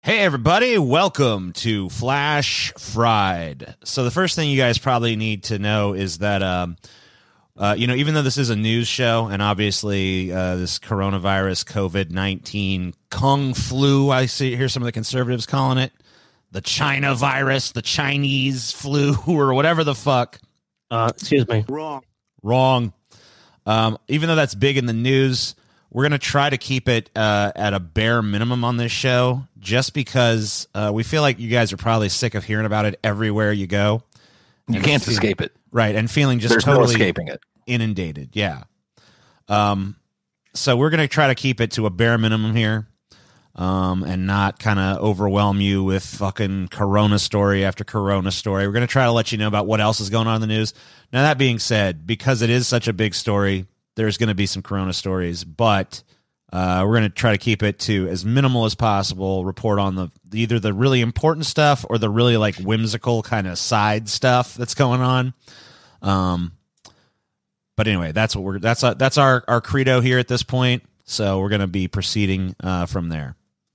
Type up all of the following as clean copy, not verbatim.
Hey, everybody. Welcome to Flash Fried. So the first thing you guys probably need to know is that, even though this is a news show and obviously this coronavirus, COVID-19, Kung flu, I hear some of the conservatives calling it, the China virus, the Chinese flu, or whatever the fuck. Excuse me. Wrong. Even though that's big in the news, we're going to try to keep it at a bare minimum on this show, just because we feel like you guys are probably sick of hearing about it everywhere you go. You can't escape it. Right, and feeling just There's totally no escaping it. Inundated, yeah. So we're going to try to keep it to a bare minimum here and not kind of overwhelm you with fucking Corona story after Corona story. We're going to try to let you know about what else is going on in the news. Now, that being said, because it is such a big story, there's going to be some Corona stories, but we're going to try to keep it to as minimal as possible, report on either the really important stuff or the really like whimsical kind of side stuff that's going on. But anyway, that's our credo here at this point. So we're going to be proceeding from there.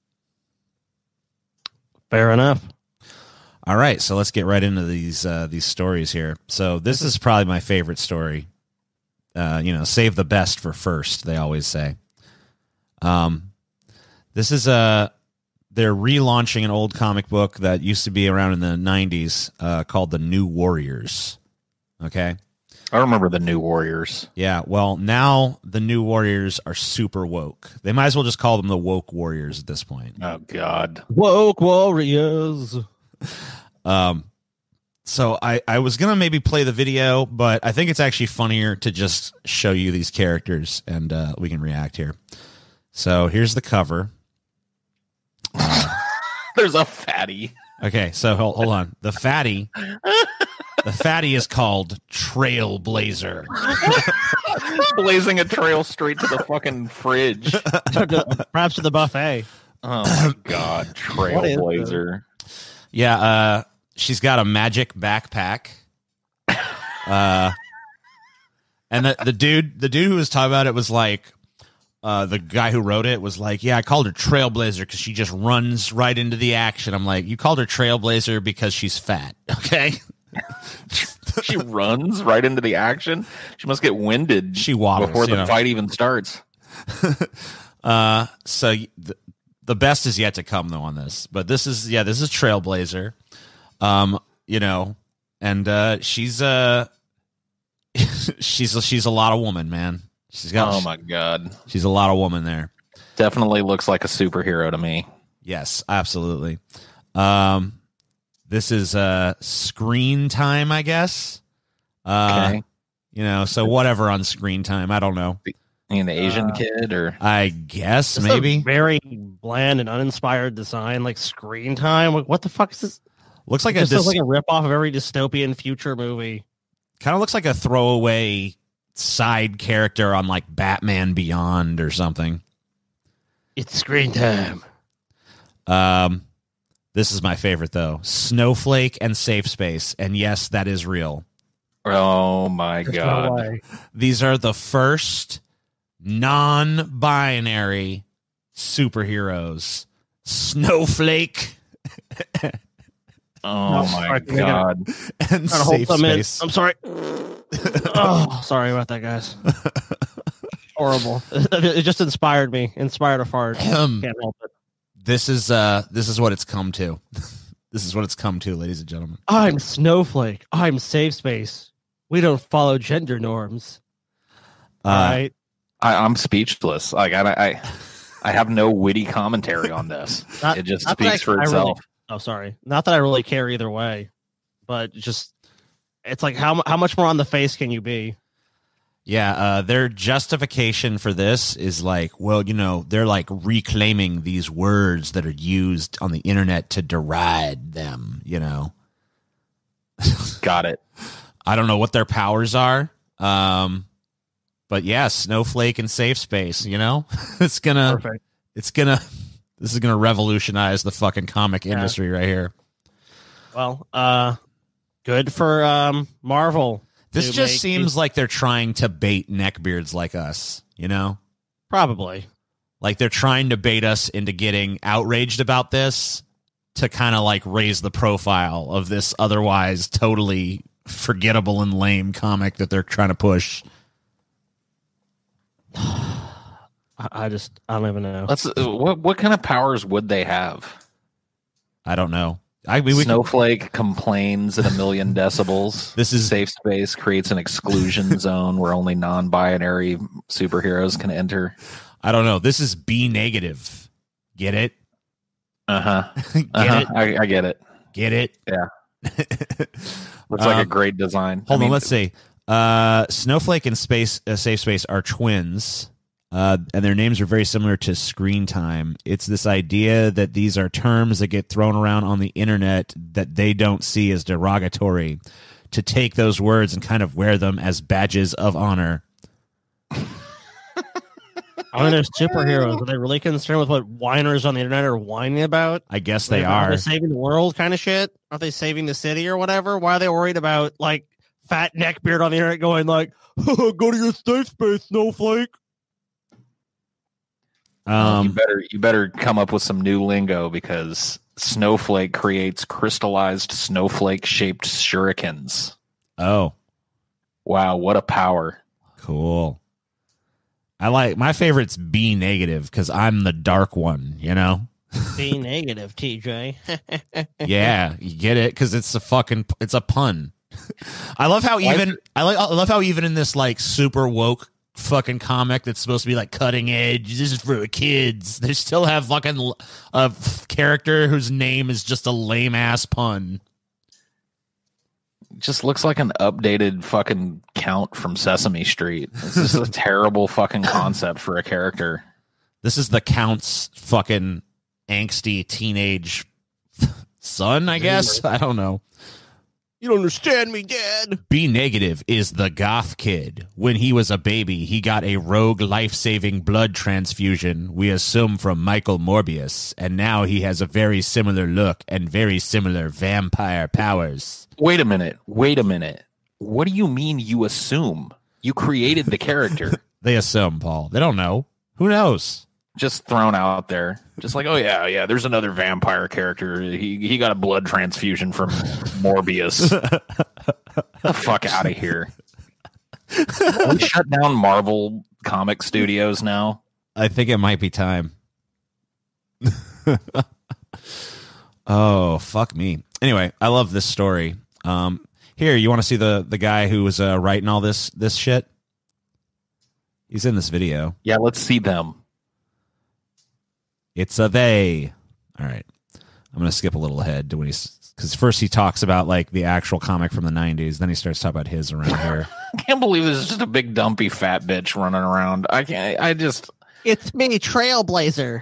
Fair enough. All right, so let's get right into these stories here. So this is probably my favorite story. Save the best for first, they always say. This is they're relaunching an old comic book that used to be around in the 90s called The New Warriors. Okay? I remember the New Warriors. Yeah, well, now the New Warriors are super woke. They might as well just call them the Woke Warriors at this point. Oh, God. Woke Warriors. So I was going to maybe play the video, but I think it's actually funnier to just show you these characters and we can react here. So here's the cover. There's a fatty. Okay, so hold on. The fatty is called Trailblazer. Blazing a trail straight to the fucking fridge. Perhaps to the buffet. Oh, my God. Trailblazer. Yeah, she's got a magic backpack. And the dude who was talking about it was like, the guy who wrote it was like, yeah, I called her Trailblazer because she just runs right into the action. I'm like, you called her Trailblazer because she's fat, okay? She runs right into the action. She must get winded. She waddles before the fight even starts. So the best is yet to come though on this, but this is Trailblazer. And she's a lot of woman, man. Oh my God. She's a lot of woman there. Definitely looks like a superhero to me. Yes, absolutely. This is screen time, I guess. Okay. So whatever on screen time, I don't know. An Asian kid, or I guess maybe very bland and uninspired design, like screen time. What the fuck is this? Looks like looks like a ripoff of every dystopian future movie. Kind of looks like a throwaway side character on like Batman Beyond or something. It's screen time. This is my favorite though. Snowflake and Safe Space, and yes, that is real. Oh my God. No, these are the first non-binary superheroes. Snowflake. Oh my God. And Safe Space. I'm sorry. Oh, sorry about that, guys. Horrible. It just inspired me. Inspired a fart. Can't help it. This is what it's come to. This is what it's come to, ladies and gentlemen. I'm Snowflake. I'm Safe Space. We don't follow gender norms. All right. I'm speechless. Like I have no witty commentary on this. It just speaks for itself. Sorry. Not that I really care either way, but just it's like how much more on the face can you be? Yeah, their justification for this is like, well, they're like reclaiming these words that are used on the internet to deride them, Got it. I don't know what their powers are. But yeah, Snowflake and Safe Space, it's gonna, Perfect. This is gonna revolutionize the fucking comic industry right here. Well, good for Marvel. This just seems like they're trying to bait neckbeards like us, Probably. Like they're trying to bait us into getting outraged about this to kind of like raise the profile of this otherwise totally forgettable and lame comic that they're trying to push. I don't even know. What kind of powers would they have? I don't know. Snowflake complains at 1,000,000 decibels. This is safe space creates an exclusion zone where only non-binary superheroes can enter. I don't know. This is B negative. Get it? Get it? I get it. Get it? Yeah. Looks like a great design. Hold on. Let's see. Snowflake and Safe Space are twins. And their names are very similar to screen time. It's this idea that these are terms that get thrown around on the internet that they don't see as derogatory, to take those words and kind of wear them as badges of honor. I mean, they're superheroes. Are they really concerned with what whiners on the internet are whining about? I guess they are. Are they saving the world kind of shit? Aren't they saving the city or whatever? Why are they worried about, like, fat neckbeard on the internet going like, go to your safe space, Snowflake? You better come up with some new lingo, because Snowflake creates crystallized snowflake-shaped shurikens. Oh. Wow, what a power. Cool. I like, my favorite's B negative because I'm the dark one, you know? B negative, TJ. Yeah, you get it? Because it's a pun. I love how I love how even in this like super woke fucking comic that's supposed to be like cutting edge, this is for kids, they still have fucking a character whose name is just a lame ass pun. Just looks like an updated fucking Count from Sesame Street. This is a terrible fucking concept for a character. This is the Count's fucking angsty teenage son, I guess. I don't know. You don't understand me, Dad. B negative is the goth kid. When he was a baby, he got a rogue life-saving blood transfusion, we assume from Michael Morbius, and now he has a very similar look and very similar vampire powers. Wait a minute. What do you mean you assume? You created the character. They assume, Paul. They don't know. Who knows? Just thrown out there. Just like, oh yeah, there's another vampire character. He got a blood transfusion from Morbius. Get the fuck out of here. We shut down Marvel Comic Studios now. I think it might be time. Oh, fuck me. Anyway, I love this story. Here, you want to see the guy who was writing all this shit? He's in this video. Yeah, let's see them. It's a they. All right. I'm going to skip a little ahead to when because first he talks about like the actual comic from the 90s. Then he starts talking about his around here. I can't believe this is just a big dumpy fat bitch running around. It's me, Trailblazer.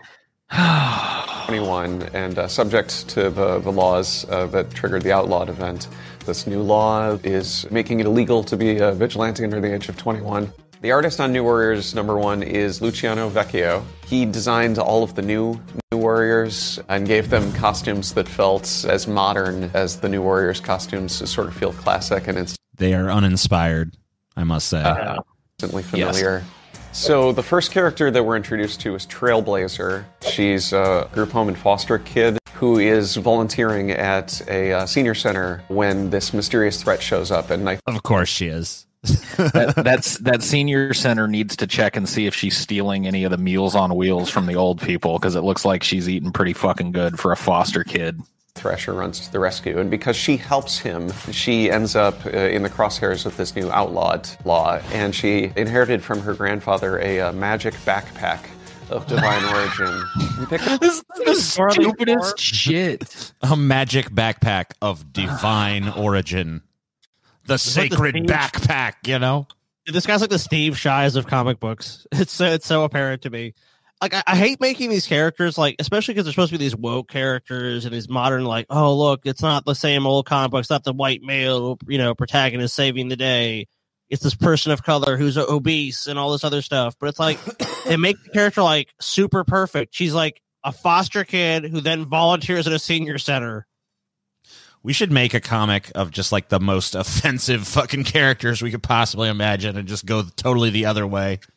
21 and subject to the laws that triggered the outlawed event. This new law is making it illegal to be a vigilante under the age of 21. The artist on New Warriors #1 is Luciano Vecchio. He designed all of the new Warriors and gave them costumes that felt as modern as the New Warriors costumes to sort of feel classic and they are uninspired, I must say. Instantly familiar. Yes. So the first character that we're introduced to is Trailblazer. She's a group home and foster kid who is volunteering at a senior center when this mysterious threat shows up. And of course she is. that senior center needs to check and see if she's stealing any of the Meals on Wheels from the old people, because it looks like she's eating pretty fucking good for a foster kid. Thresher runs to the rescue, and because she helps him, she ends up in the crosshairs of this new outlawed law, and she inherited from her grandfather a magic backpack of divine origin. This is the stupidest shit. A magic backpack of divine origin. The sacred backpack, you know? This guy's like the Steve Shives of comic books. It's so apparent to me. Like, I hate making these characters, like, especially because they're supposed to be these woke characters and these modern, like, oh, look, it's not the same old comic book. It's not the white male, protagonist saving the day. It's this person of color who's obese and all this other stuff. But it's like, they make the character, like, super perfect. She's, like, a foster kid who then volunteers at a senior center. We should make a comic of just like the most offensive fucking characters we could possibly imagine and just go totally the other way.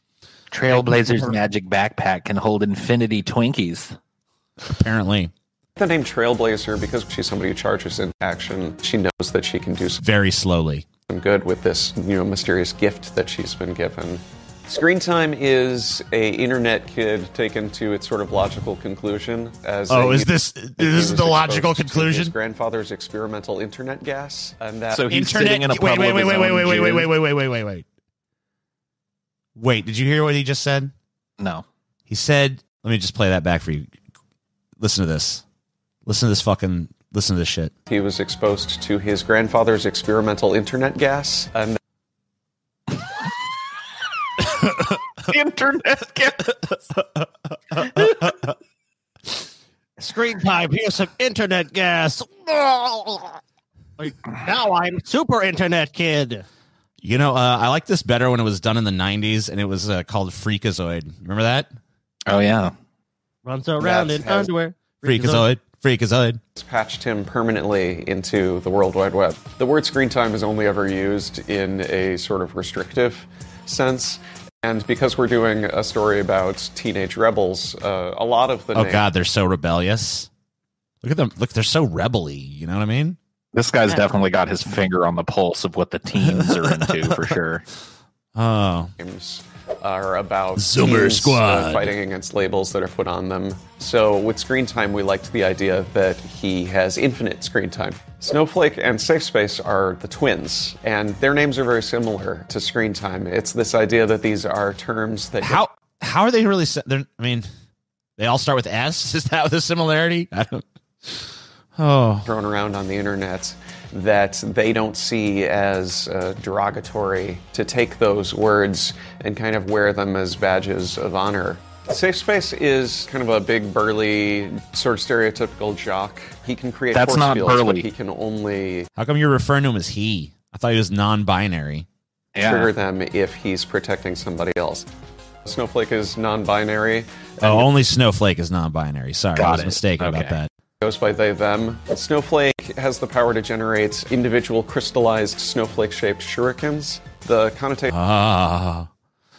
Trailblazer's magic backpack can hold infinity Twinkies. Apparently. The name Trailblazer because she's somebody who charges into action. She knows that she can do Very slowly. some good with this, mysterious gift that she's been given. Screen time is a internet kid taken to its sort of logical conclusion. As Is this the logical exposed to conclusion? His grandfather's experimental internet gas, and that So he's sitting in a pub wait, with his own wait. Wait, did you hear what he just said? No. He said, let me just play that back for you. Listen to this. Listen to this shit. he was exposed to his grandfather's experimental internet gas, and Internet gas. Screen time. Here's some internet gas. Like, now I'm super internet kid. I like this better when it was done in the 90s, and it was called Freakazoid. Remember that? Oh, yeah. Runs around That in has- underwear. Freakazoid. it's patched him permanently into the World Wide Web. The word screen time is only ever used in a sort of restrictive sense. And because we're doing a story about teenage rebels, a lot of the Oh, names- God, they're so rebellious. Look at them. Look, they're so rebel-y. You know what I mean? This guy's definitely got his finger on the pulse of what the teens are into, for sure. Oh. names are about Zoomer teens, Squad. fighting against labels that are put on them. So with screen time, we liked the idea that he has infinite screen time. Snowflake and Safe Space are the twins, and their names are very similar to screen time. It's this idea that these are terms that How are they really? They all start with S. Is that the similarity? I don't. Oh, thrown around on the internet that they don't see as derogatory, to take those words and kind of wear them as badges of honor. Safe Space is kind of a big, burly, sort of stereotypical jock. He can create That's force not fields, burly. but he can only how come you're referring to him as he? I thought he was non-binary. trigger Yeah. them if he's protecting somebody else. Snowflake is non-binary. Oh, only Snowflake is non-binary. Sorry, I Got was it. mistaken about Okay. that. Goes by they, them. Snowflake has the power to generate individual crystallized snowflake-shaped shurikens. The connotation Ah,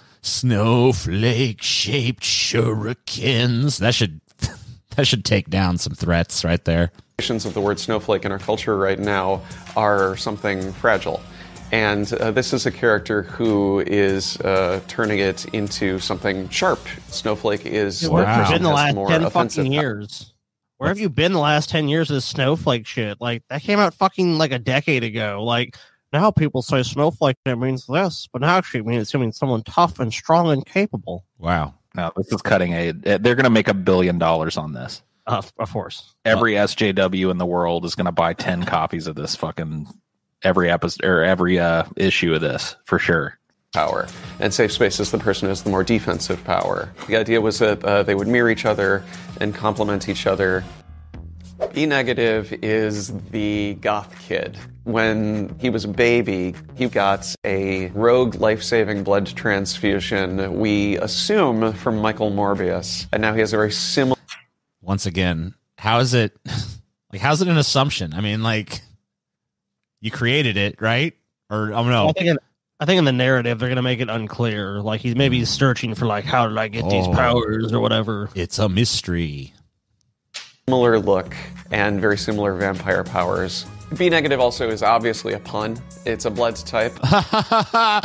snowflake-shaped shurikens. That should take down some threats right there. of the word snowflake in our culture right now are something fragile. And this is a character who is turning it into something sharp. Snowflake is Where have you Wow. been the has last more 10 offensive fucking years? Where have you been the last 10 years of this snowflake shit? Like, that came out fucking like a decade ago. Like, now people say snowflake, and it means this, but now actually it's going to mean someone tough and strong and capable. Wow. No, this is cutting edge. They're going to make $1 billion on this. Of course. Every SJW in the world is going to buy 10 copies of this fucking every episode or every issue of this for sure. power. And Safe Space is the person who has the more defensive power. The idea was that they would mirror each other and complement each other. E Negative is the goth kid. When he was a baby, he got a rogue life-saving blood transfusion, we assume from Michael Morbius. And now he has a very similar Once again, how is it? Like, how's it an assumption? I mean, like, you created it, right? Or I don't know. I think in the narrative they're gonna make it unclear. Like he's maybe searching for like how did I get these powers or whatever. It's a mystery. look and very similar vampire powers. B Negative also is obviously a pun. It's a blood type. I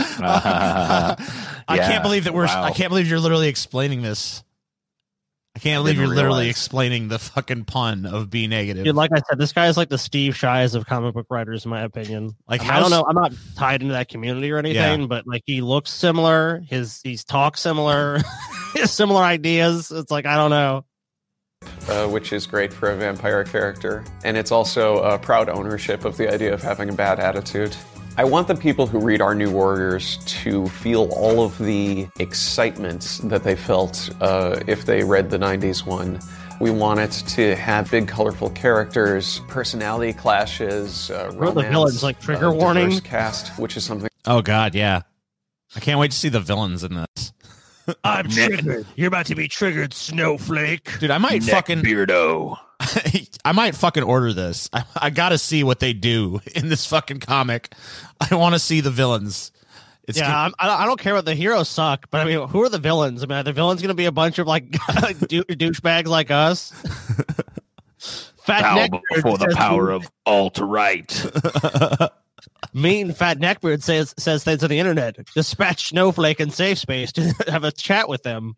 Yeah, can't believe that wow. I can't believe you're literally explaining this. I can't believe didn't you're literally realize. explaining the fucking pun of B Negative. Dude, like I said, this guy is like the Steve Shives of comic book writers, in my opinion. Like, I don't know. I'm not tied into that community or anything, but like he looks similar. He's talks similar. He has similar ideas. It's like I don't know. Which is great for a vampire character. And it's also a proud ownership of the idea of having a bad attitude. I want the people who read Our New Warriors to feel all of the excitement that they felt if they read the 90s one. We want it to have big, colorful characters, personality clashes, romance, the villains, like, trigger warning? diverse cast, which is something Oh God, yeah. I can't wait to see the villains in this. I'm triggered. You're about to be triggered, Snowflake. Dude, I might fucking Beardo. I might fucking order this. I gotta see what they do in this fucking comic. I want to see the villains. It's Yeah, I don't care what the heroes suck, but I mean, who are the villains? I mean, are the villains going to be a bunch of like douchebags like us? Fat Bow Neckbeard before the says- power of alt-right. Mean Fat Neckbeard says things on the internet. Dispatch Snowflake and Safe Space to have a chat with them.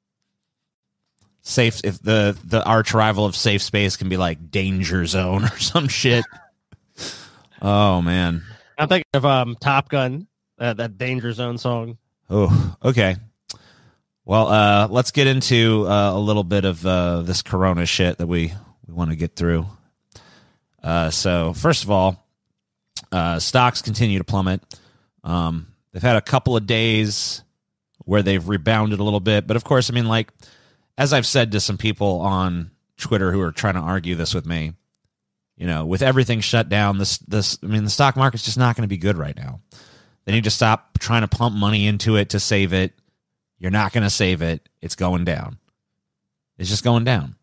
safe. If the arch rival of Safe Space can be like Danger Zone or some shit. Oh man. I'm thinking of Top Gun, that Danger Zone song. Oh, okay. Well, let's get into a little bit of this Corona shit that we want to get through. So first of all, stocks continue to plummet. They've had a couple of days where they've rebounded a little bit, but of course, I mean, like, as I've said to some people on Twitter who are trying to argue this with me, you know, with everything shut down, I mean, the stock market's just not going to be good right now. They need to stop trying to pump money into it to save it. You're not going to save it. It's going down. It's just going down.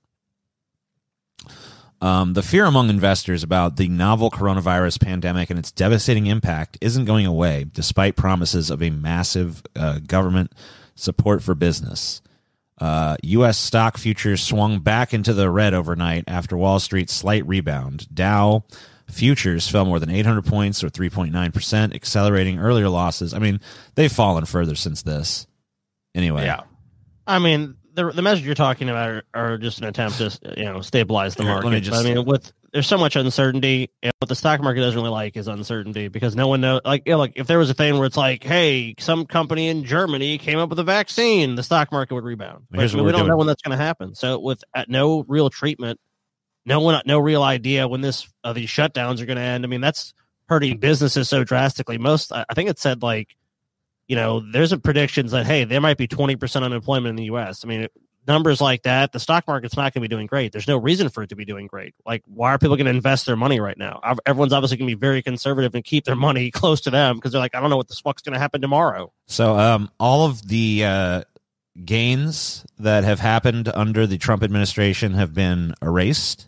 The fear among investors about the novel coronavirus pandemic and its devastating impact isn't going away, despite promises of a massive government support for business. U.S. stock futures swung back into the red overnight after Wall Street's slight rebound. Dow futures fell more than 800 points, or 3.9%, accelerating earlier losses. I mean, they've fallen further since this. Anyway. Yeah. I mean, the measures you're talking about are just an attempt to stabilize the Here, market. let me just- But, I mean, there's so much uncertainty, and what the stock market doesn't really like is uncertainty, because no one knows. Like if there was a thing where it's like, hey, some company in Germany came up with a vaccine, the stock market would rebound. But Here's what we we're don't doing. know when that's going to happen. So with no real treatment, no real idea when these shutdowns are going to end. I mean, that's hurting businesses so drastically. I think it said like, there's a predictions that, hey, there might be 20% unemployment in the U.S. I mean, numbers like that, the stock market's not going to be doing great. There's no reason for it to be doing great. Like, why are people going to invest their money right now? Everyone's obviously going to be very conservative and keep their money close to them because they're like, I don't know what the fuck's going to happen tomorrow. So all of the gains that have happened under the Trump administration have been erased.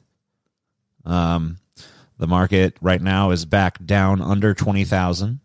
The market right now is back down under 20,000.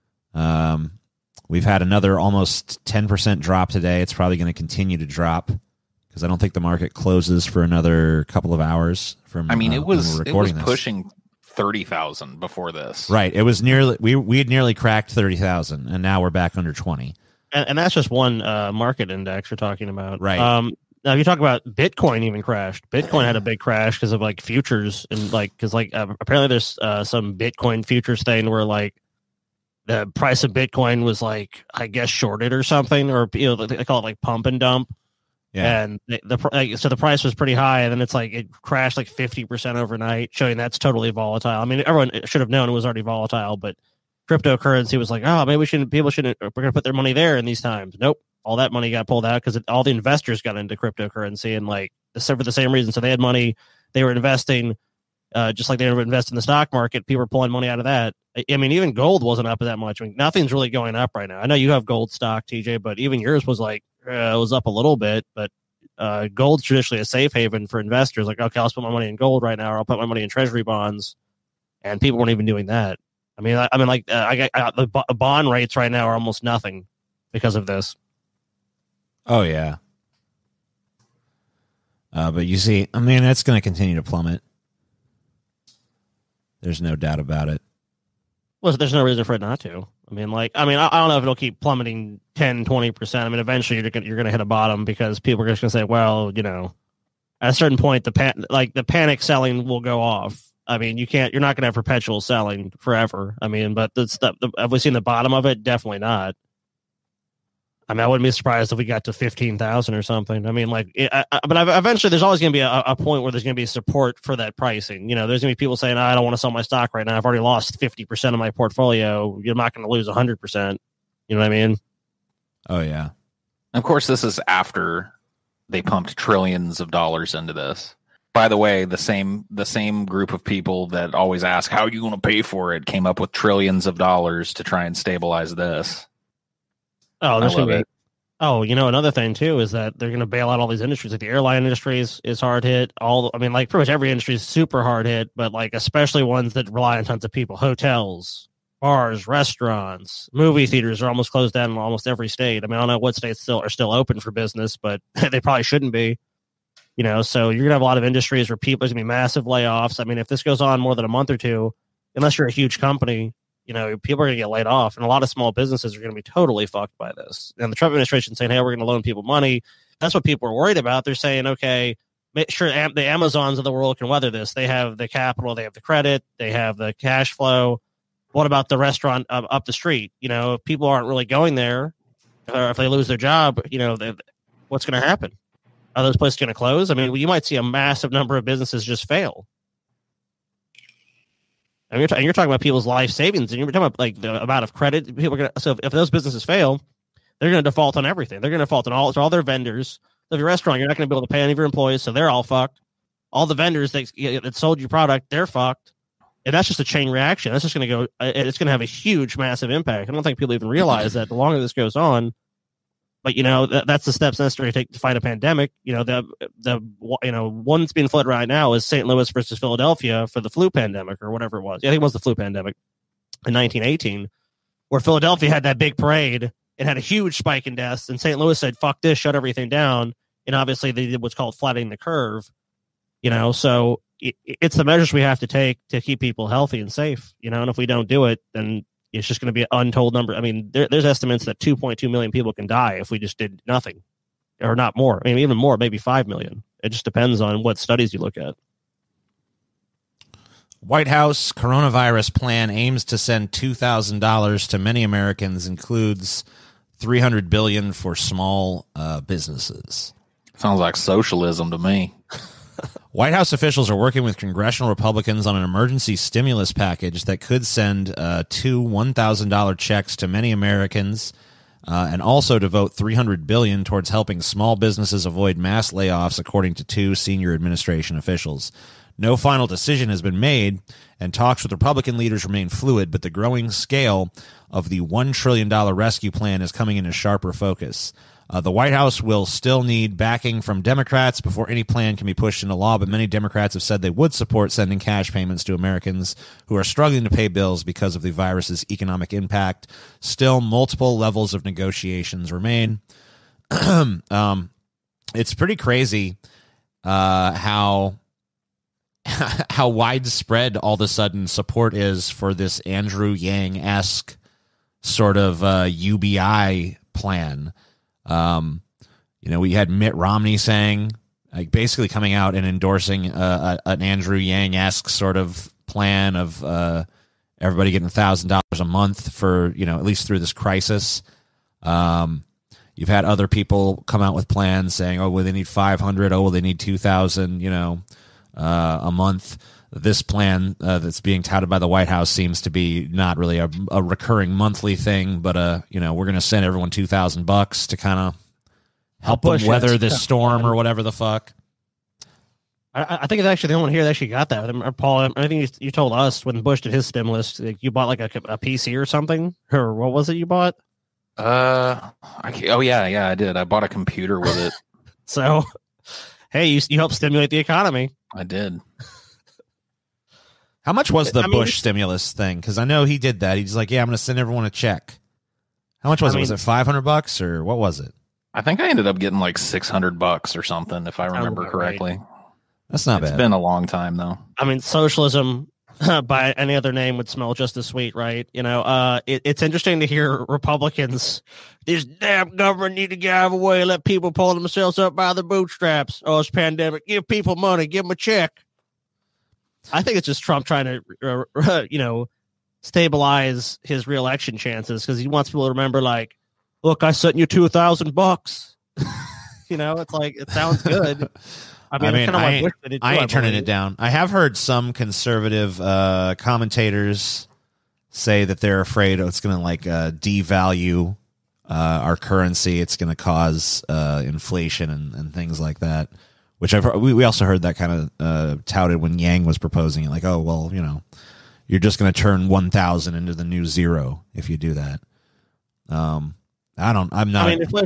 We've had another almost 10% drop today. It's probably going to continue to drop because I don't think the market closes for another couple of hours. From I mean, when we're recording this. pushing 30,000 before this. Right. It was nearly we had nearly cracked 30,000, and now we're back under 20. And that's just one market index you're talking about. Right. Now, if you talk about Bitcoin, even crashed. Bitcoin had a big crash because of like futures and apparently there's some Bitcoin futures thing where like the price of Bitcoin was like, I guess, shorted or something, or they call it like pump and dump. Yeah. And so the price was pretty high, and then it's like it crashed like 50% overnight, showing that's totally volatile. I mean, everyone should have known it was already volatile, but cryptocurrency was like, oh, maybe we're going to put their money there in these times. Nope. All that money got pulled out because all the investors got into cryptocurrency, and like for the same reason. So they had money, they were investing, just like they were investing in the stock market. People were pulling money out of that. I mean, even gold wasn't up that much. I mean, nothing's really going up right now. I know you have gold stock, TJ, but even yours was like it was up a little bit. But gold's traditionally a safe haven for investors. Like, okay, I'll put my money in gold right now, or I'll put my money in treasury bonds, and people weren't even doing that. I mean, the bond rates right now are almost nothing because of this. Oh yeah. But you see, I mean, it's going to continue to plummet. There's no doubt about it. Well, there's no reason for it not to. I don't know if it'll keep plummeting 10, 20%. I mean, eventually you're going to hit a bottom because people are just going to say, well, at a certain point, the panic selling will go off. I mean, you're not going to have perpetual selling forever. I mean, but have we seen the bottom of it? Definitely not. I mean, I wouldn't be surprised if we got to 15,000 or something. I mean, but eventually there's always going to be a point where there's going to be support for that pricing. There's going to be people saying, I don't want to sell my stock right now. I've already lost 50% of my portfolio. You're not going to lose 100%. You know what I mean? Oh yeah. Of course, this is after they pumped trillions of dollars into this. By the way, the same group of people that always ask, how are you going to pay for it, came up with trillions of dollars to try and stabilize this. Oh, there's going to be. it. Oh, another thing too is that they're going to bail out all these industries. Like the airline industry is hard hit. Pretty much every industry is super hard hit, but like especially ones that rely on tons of people. Hotels, Bars, restaurants, movie theaters are almost closed down in almost every state. I mean, I don't know what states are still open for business, but they probably shouldn't be. So you're gonna have a lot of industries where there's gonna be massive layoffs. I mean, if this goes on more than a month or two, unless you're a huge company, people are gonna get laid off, and a lot of small businesses are gonna be totally fucked by this. And the Trump administration saying, "Hey, we're gonna loan people money." That's what people are worried about. They're saying, "Okay, make sure the Amazons of the world can weather this. They have the capital, they have the credit, they have the cash flow. What about the restaurant up the street? If people aren't really going there, or if they lose their job, what's going to happen? Are those places going to close? I mean, you might see a massive number of businesses just fail. And you're talking about people's life savings, and you're talking about like the amount of credit people are going to. So if those businesses fail, they're going to default on everything. They're going to default on all their vendors. So if you're a restaurant, you're not going to be able to pay any of your employees, so they're all fucked. All the vendors that sold you product, they're fucked. And that's just a chain reaction. That's just going to go. It's going to have a huge, massive impact. I don't think people even realize that the longer this goes on. But that's the steps necessary to take to fight a pandemic. One's being flooded right now is St. Louis versus Philadelphia for the flu pandemic or whatever it was. Yeah, I think it was the flu pandemic in 1918, where Philadelphia had that big parade. It had a huge spike in deaths, and St. Louis said, "Fuck this, shut everything down." And obviously, they did what's called flattening the curve. So it's the measures we have to take to keep people healthy and safe. And if we don't do it, then it's just going to be an untold number. I mean, there's estimates that 2.2 million people can die if we just did nothing, or not more. I mean, even more, maybe 5 million. It just depends on what studies you look at. White House coronavirus plan aims to send $2,000 to many Americans, includes $300 billion for small businesses. Sounds like socialism to me. White House officials are working with congressional Republicans on an emergency stimulus package that could send two $1,000 checks to many Americans and also devote $300 billion towards helping small businesses avoid mass layoffs, according to two senior administration officials. No final decision has been made, and talks with Republican leaders remain fluid, but the growing scale of the $1 trillion rescue plan is coming into sharper focus. The White House will still need backing from Democrats before any plan can be pushed into law, but many Democrats have said they would support sending cash payments to Americans who are struggling to pay bills because of the virus's economic impact. Still, multiple levels of negotiations remain. It's pretty crazy how widespread all of a sudden support is for this Andrew Yang-esque sort of UBI plan. We had Mitt Romney saying, like, basically coming out and endorsing an Andrew Yang-esque sort of plan of everybody getting $1,000 a month for, at least through this crisis. You've had other people come out with plans saying, oh, well, they need 500. Oh, well, they need 2,000, a month. This plan that's being touted by the White House seems to be not really a recurring monthly thing, but we're going to send everyone $2,000 to kind of help them weather this storm or whatever the fuck. I think it's actually the only one here that actually got that. Paul, I think you told us when Bush did his stimulus, you bought like a PC or something, or what was it you bought? Yeah, I did. I bought a computer with it. So, hey, you helped stimulate the economy. I did. How much was the Bush stimulus thing? Because I know he did that. He's like, yeah, I'm going to send everyone a check. How much was it? Was it $500 or what was it? I think I ended up getting like $600 or something, if I remember correctly. Right. That's not bad. It's been a long time, though. I mean, socialism by any other name would smell just as sweet, right? It's interesting to hear Republicans, this damn government need to get out of the way, let people pull themselves up by their bootstraps. Oh, it's pandemic. Give people money. Give them a check. I think it's just Trump trying to, stabilize his reelection chances because he wants people to remember, like, look, I sent you $2,000. It's like, it sounds good. I ain't turning it down. I have heard some conservative commentators say that they're afraid it's going to devalue our currency. It's going to cause inflation and things like that. Which we also heard that kind of touted when Yang was proposing it, like, oh well, you're just going to turn 1,000 into the new zero if you do that. I'm not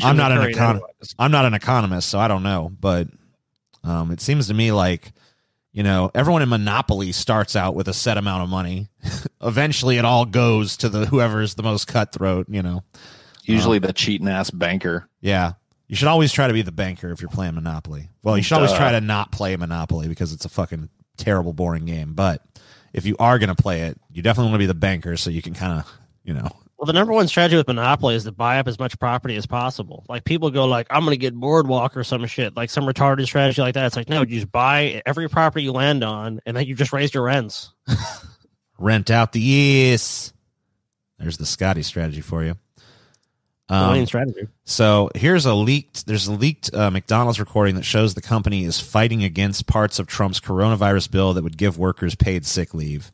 an economist, so I don't know, but it seems to me like everyone in Monopoly starts out with a set amount of money. Eventually, it all goes to the whoever's the most cutthroat. Usually the cheating ass banker. Yeah, you should always try to be the banker if you're playing Monopoly. Well, you should always try to not play Monopoly because it's a fucking terrible, boring game. But if you are going to play it, you definitely want to be the banker so you can kind of, Well, the number one strategy with Monopoly is to buy up as much property as possible. Like, people go like, I'm going to get Boardwalk or some shit, like some retarded strategy like that. It's like, no, you just buy every property you land on, and then you just raise your rents. Rent out the east. There's the Scotty strategy for you. Winning strategy. So there's a leaked McDonald's recording that shows the company is fighting against parts of Trump's coronavirus bill that would give workers paid sick leave.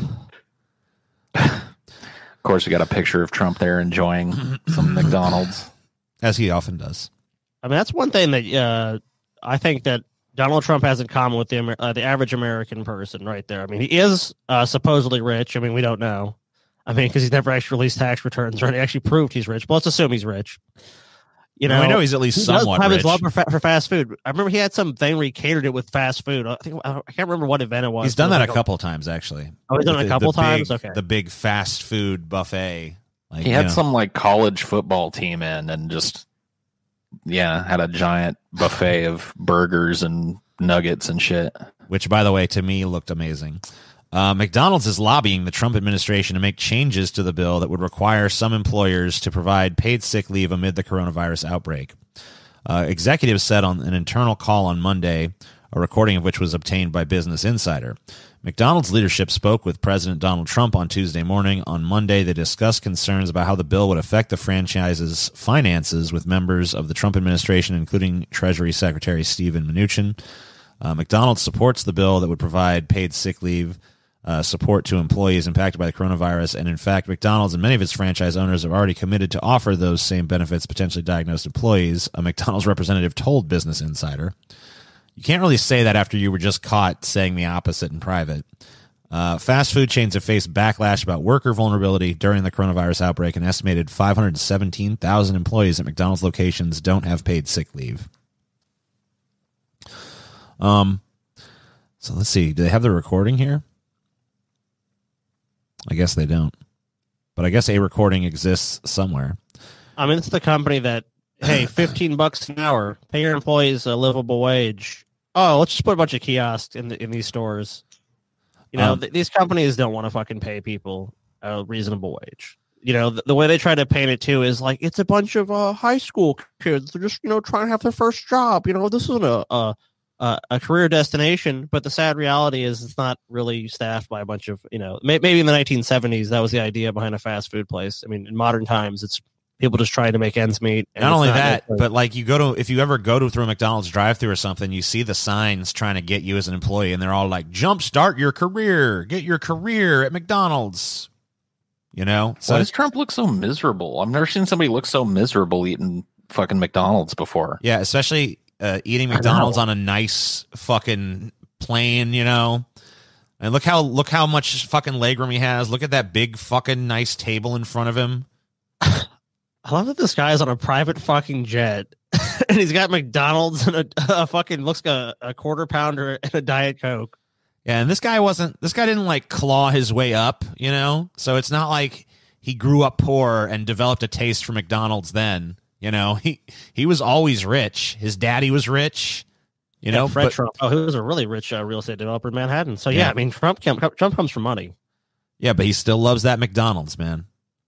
Of course, we got a picture of Trump there enjoying some McDonald's. As he often does. I mean, that's one thing that I think that Donald Trump has in common with the average American person right there. I mean, he is supposedly rich. I mean, we don't know. I mean, because he's never actually released tax returns or actually proved he's rich. But let's assume he's rich. We know he's at least somewhat rich. His love for fast food. I remember he had something where he catered it with fast food. I can't remember what event it was. He's done that a couple times, actually. Oh, he's done it a couple times? Okay. The big fast food buffet. He had some college football team in and just, had a giant buffet of burgers and nuggets and shit. Which, by the way, to me looked amazing. McDonald's is lobbying the Trump administration to make changes to the bill that would require some employers to provide paid sick leave amid the coronavirus outbreak. Executives said on an internal call on Monday, a recording of which was obtained by Business Insider. McDonald's leadership spoke with President Donald Trump on Tuesday morning. On Monday, they discussed concerns about how the bill would affect the franchise's finances with members of the Trump administration, including Treasury Secretary Steven Mnuchin. McDonald's supports the bill that would provide paid sick leave support to employees impacted by the coronavirus. And in fact, McDonald's and many of its franchise owners have already committed to offer those same benefits to potentially diagnosed employees, a McDonald's representative told Business Insider. You can't really say that after you were just caught saying the opposite in private. Fast food chains have faced backlash about worker vulnerability during the coronavirus outbreak. An estimated 517,000 employees at McDonald's locations don't have paid sick leave. So let's see. Do they have the recording here? I guess they don't. But I guess a recording exists somewhere. I mean, it's the company that, hey, $15 an hour, pay your employees a livable wage. Oh, let's just put a bunch of kiosks in these stores. These companies don't want to fucking pay people a reasonable wage. The way they try to paint it too is like it's a bunch of high school kids. They're just trying to have their first job. This isn't a career destination, but the sad reality is it's not really staffed by a bunch of, maybe in the 1970s, that was the idea behind a fast food place. I mean, in modern times, it's people just trying to make ends meet. Not only that, but like if you ever go through a McDonald's drive-thru or something, you see the signs trying to get you as an employee, and they're all like, jumpstart your career, get your career at McDonald's. So why does Trump look so miserable? I've never seen somebody look so miserable eating fucking McDonald's before. Yeah, especially eating McDonald's on a nice fucking plane, and look how much fucking legroom he has. Look at that big fucking nice table in front of him. I love that this guy is on a private fucking jet and he's got McDonald's and a fucking looks like a quarter pounder and a Diet Coke. Yeah, and this guy didn't like claw his way up, so it's not like he grew up poor and developed a taste for McDonald's then. He was always rich. His daddy was rich. Fred Trump. Oh, he was a really rich real estate developer in Manhattan. So yeah, I mean, Trump comes from money. Yeah, but he still loves that McDonald's, man.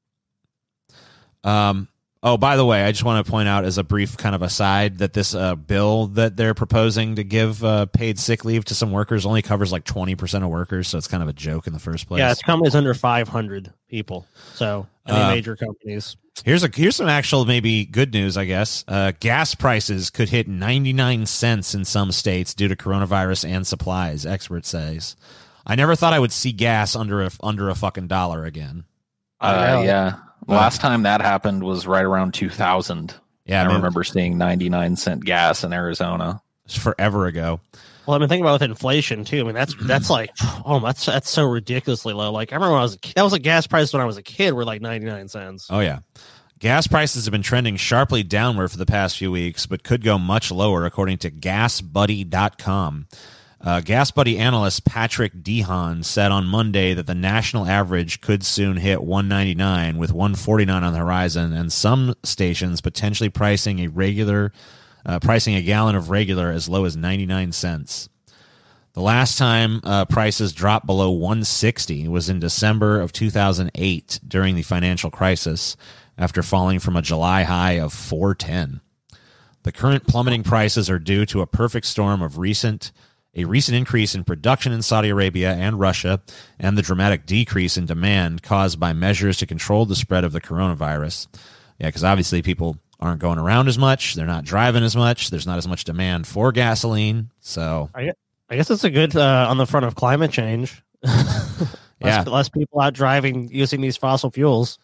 Oh, by the way, I just want to point out as a brief kind of aside that this bill that they're proposing to give paid sick leave to some workers only covers like 20% of workers, so it's kind of a joke in the first place. Yeah, it's companies under 500 people, so any major companies. Here's some actual maybe good news, I guess. Gas prices could hit 99 cents in some states due to coronavirus and supplies, expert says. I never thought I would see gas under a fucking $1 again. Yeah. Last time that happened was right around 2000. Yeah, I remember seeing 99-cent gas in Arizona. It's forever ago. Well, I mean, think about with inflation too. I mean, that's like, that's so ridiculously low. Like, I remember that was a gas price when I was a kid were like 99 cents. Oh yeah, gas prices have been trending sharply downward for the past few weeks, but could go much lower according to GasBuddy.com. Gas Buddy analyst Patrick Dehan said on Monday that the national average could soon hit $1.99 with $1.49 on the horizon, and some stations potentially pricing a gallon of regular as low as 99 cents. The last time prices dropped below 160 was in December of 2008 during the financial crisis, after falling from a July high of 410. The current plummeting prices are due to a perfect storm of a recent increase in production in Saudi Arabia and Russia, and the dramatic decrease in demand caused by measures to control the spread of the coronavirus. Yeah, because obviously people aren't going around as much, they're not driving as much, there's not as much demand for gasoline. So I guess it's a good on the front of climate change. Less people out driving using these fossil fuels.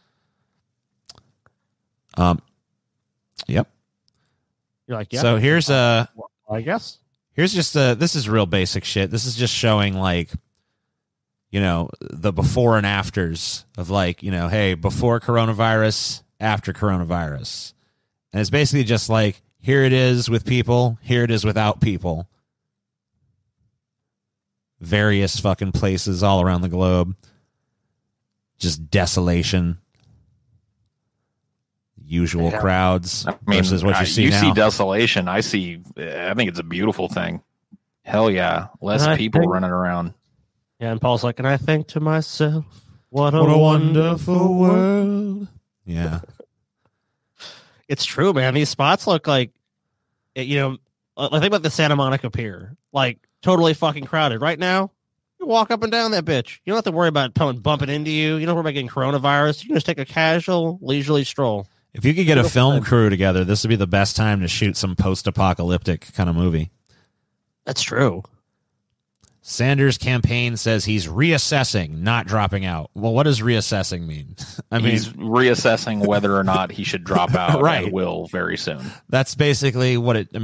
Yep. You're like, yeah. So here's I guess. Here's just this is real basic shit. This is just showing like, the before and afters of like, hey, before coronavirus, after coronavirus. And it's basically just like, here it is with people, here it is without people. Various fucking places all around the globe. Just desolation. Usual crowds versus what you see now. You see desolation. I think it's a beautiful thing. Hell yeah. Less people running around. Yeah, and Paul's like, and I think to myself, what a wonderful world. Yeah. It's true, man. These spots look like, I think about the Santa Monica Pier. Like, totally fucking crowded. Right now, you walk up and down that bitch. You don't have to worry about someone bumping into you. You don't worry about getting coronavirus. You can just take a casual, leisurely stroll. If you could get a film crew together, this would be the best time to shoot some post-apocalyptic kind of movie. That's true. Sanders' campaign says he's reassessing, not dropping out. Well, what does reassessing mean? He's reassessing whether or not he should drop out right. and will very soon. That's basically what it,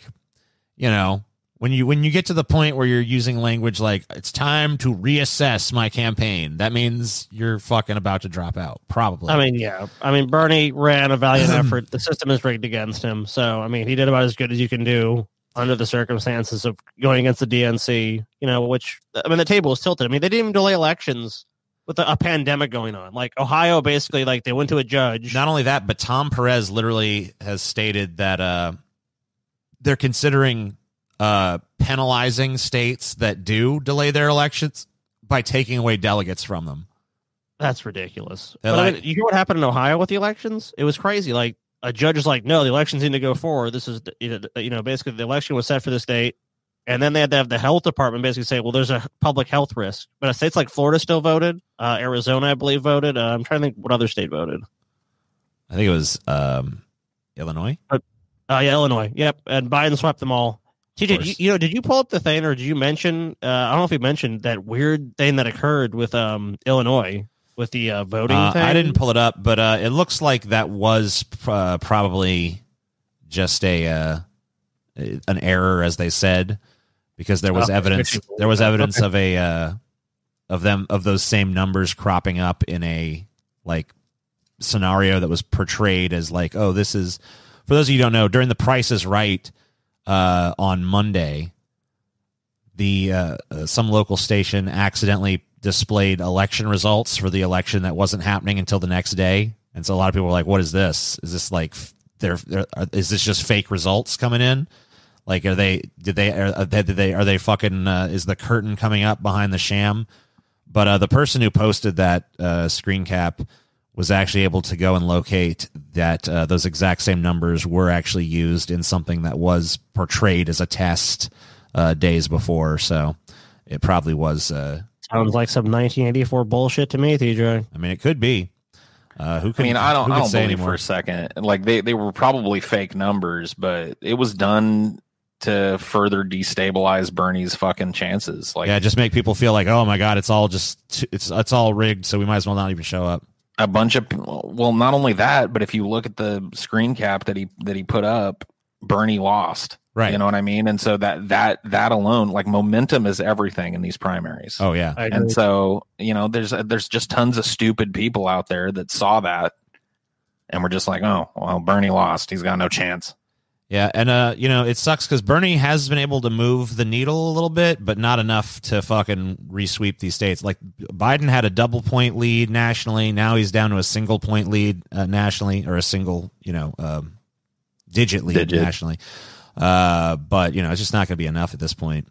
when you get to the point where you're using language like, it's time to reassess my campaign, that means you're fucking about to drop out, probably. Bernie ran a valiant effort. The system is rigged against him. So, he did about as good as you can do under the circumstances of going against the DNC, which, the table was tilted. They didn't even delay elections with a pandemic going on. Like, Ohio, basically, like, they went to a judge. Not only that, but Tom Perez literally has stated that they're considering penalizing states that do delay their elections by taking away delegates from them. That's ridiculous. But you hear what happened in Ohio with the elections? It was crazy. Like, a judge is like, no, the elections need to go forward. This is, basically the election was set for this date. And then they had to have the health department basically say, well, there's a public health risk. But states like Florida still voted. Arizona, I believe, voted. I'm trying to think what other state voted. I think it was Illinois. Illinois. Yep. And Biden swept them all. TJ, did you pull up the thing, or did you mention? I don't know if you mentioned that weird thing that occurred with Illinois with the voting thing. I didn't pull it up, but it looks like that was probably just an error, as they said, because there was evidence. There was evidence of of those same numbers cropping up in a scenario that was portrayed as like, oh, this is, for those of you who don't know, during the Price is Right. On Monday, some local station accidentally displayed election results for the election that wasn't happening until the next day, and so a lot of people were like, "What is this? Is this like is this just fake results coming in? Like, are they fucking? Is the curtain coming up behind the sham?" But the person who posted that screen cap was actually able to go and locate that those exact same numbers were actually used in something that was portrayed as a test days before. So it probably was. Sounds like some 1984 bullshit to me, TJ. It could be. Who could? I don't believe anymore? For a second. Like they were probably fake numbers, but it was done to further destabilize Bernie's fucking chances. Like, just make people feel like, oh my god, it's all rigged, so we might as well not even show up. A bunch of, well, not only that, but if you look at the screen cap that he put up, Bernie lost. Right. You know what I mean? And so that alone, like, momentum is everything in these primaries. Oh yeah. And so, there's just tons of stupid people out there that saw that and were just like, oh, well, Bernie lost. He's got no chance. Yeah, and you know, it sucks because Bernie has been able to move the needle a little bit, but not enough to fucking resweep these states. Like Biden had a double point lead nationally, now he's down to a single point lead nationally, or a single, you know, digit lead nationally. But you know, it's just not going to be enough at this point.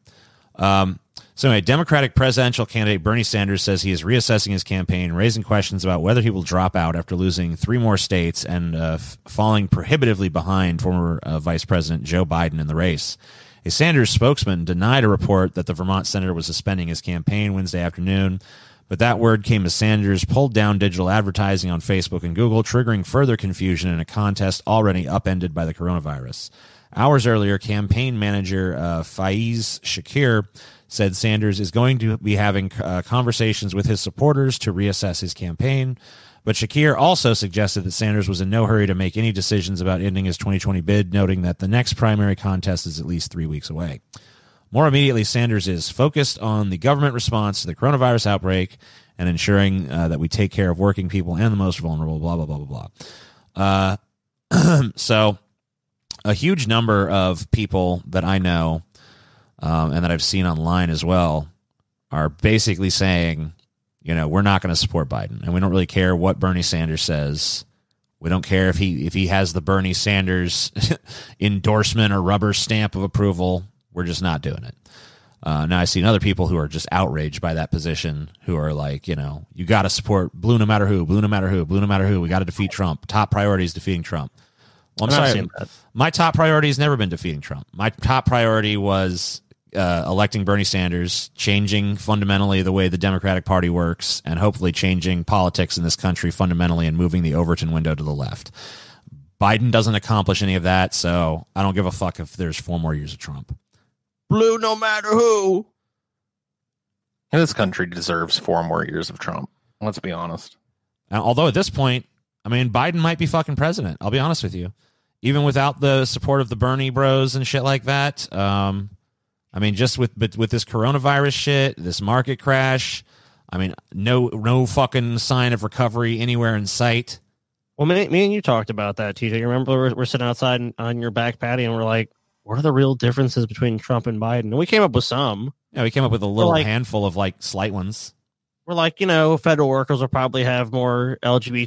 So anyway, Democratic presidential candidate Bernie Sanders says he is reassessing his campaign, raising questions about whether he will drop out after losing 3 more states and falling prohibitively behind former Vice President Joe Biden in the race. A Sanders spokesman denied a report that the Vermont senator was suspending his campaign Wednesday afternoon, but that word came as Sanders pulled down digital advertising on Facebook and Google, triggering further confusion in a contest already upended by the coronavirus. Hours earlier, campaign manager Faiz Shakir said Sanders is going to be having conversations with his supporters to reassess his campaign. But Shakir also suggested that Sanders was in no hurry to make any decisions about ending his 2020 bid, noting that the next primary contest is at least 3 weeks away. More immediately, Sanders is focused on the government response to the coronavirus outbreak and ensuring that we take care of working people and the most vulnerable, blah, blah, blah, blah, blah. So a huge number of people that I know and that I've seen online as well are basically saying, you know, we're not going to support Biden, and we don't really care what Bernie Sanders says. We don't care if he has the Bernie Sanders endorsement or rubber stamp of approval. We're just not doing it. Now I've seen other people who are just outraged by that position, who are like, you know, you got to support blue no matter who, blue no matter who, blue no matter who. We got to defeat Trump. Top priority is defeating Trump. Well, I'm sorry. My top priority has never been defeating Trump. My top priority was electing Bernie Sanders, changing fundamentally the way the Democratic Party works, and hopefully changing politics in this country fundamentally and moving the Overton window to the left. Biden doesn't accomplish any of that, so I don't give a fuck if there's 4 more years of Trump. Blue no matter who. And this country deserves 4 more years of Trump. Let's be honest. Although at this point, I mean, Biden might be fucking president. I'll be honest with you. Even without the support of the Bernie bros and shit like that. I mean, just with this coronavirus shit, this market crash, I mean, no fucking sign of recovery anywhere in sight. Well, me and you talked about that, TJ. You remember we're sitting outside on your back patio and we're like, what are the real differences between Trump and Biden? And we came up with some. Yeah, we came up with a little handful of like slight ones. We're like, you know, federal workers will probably have more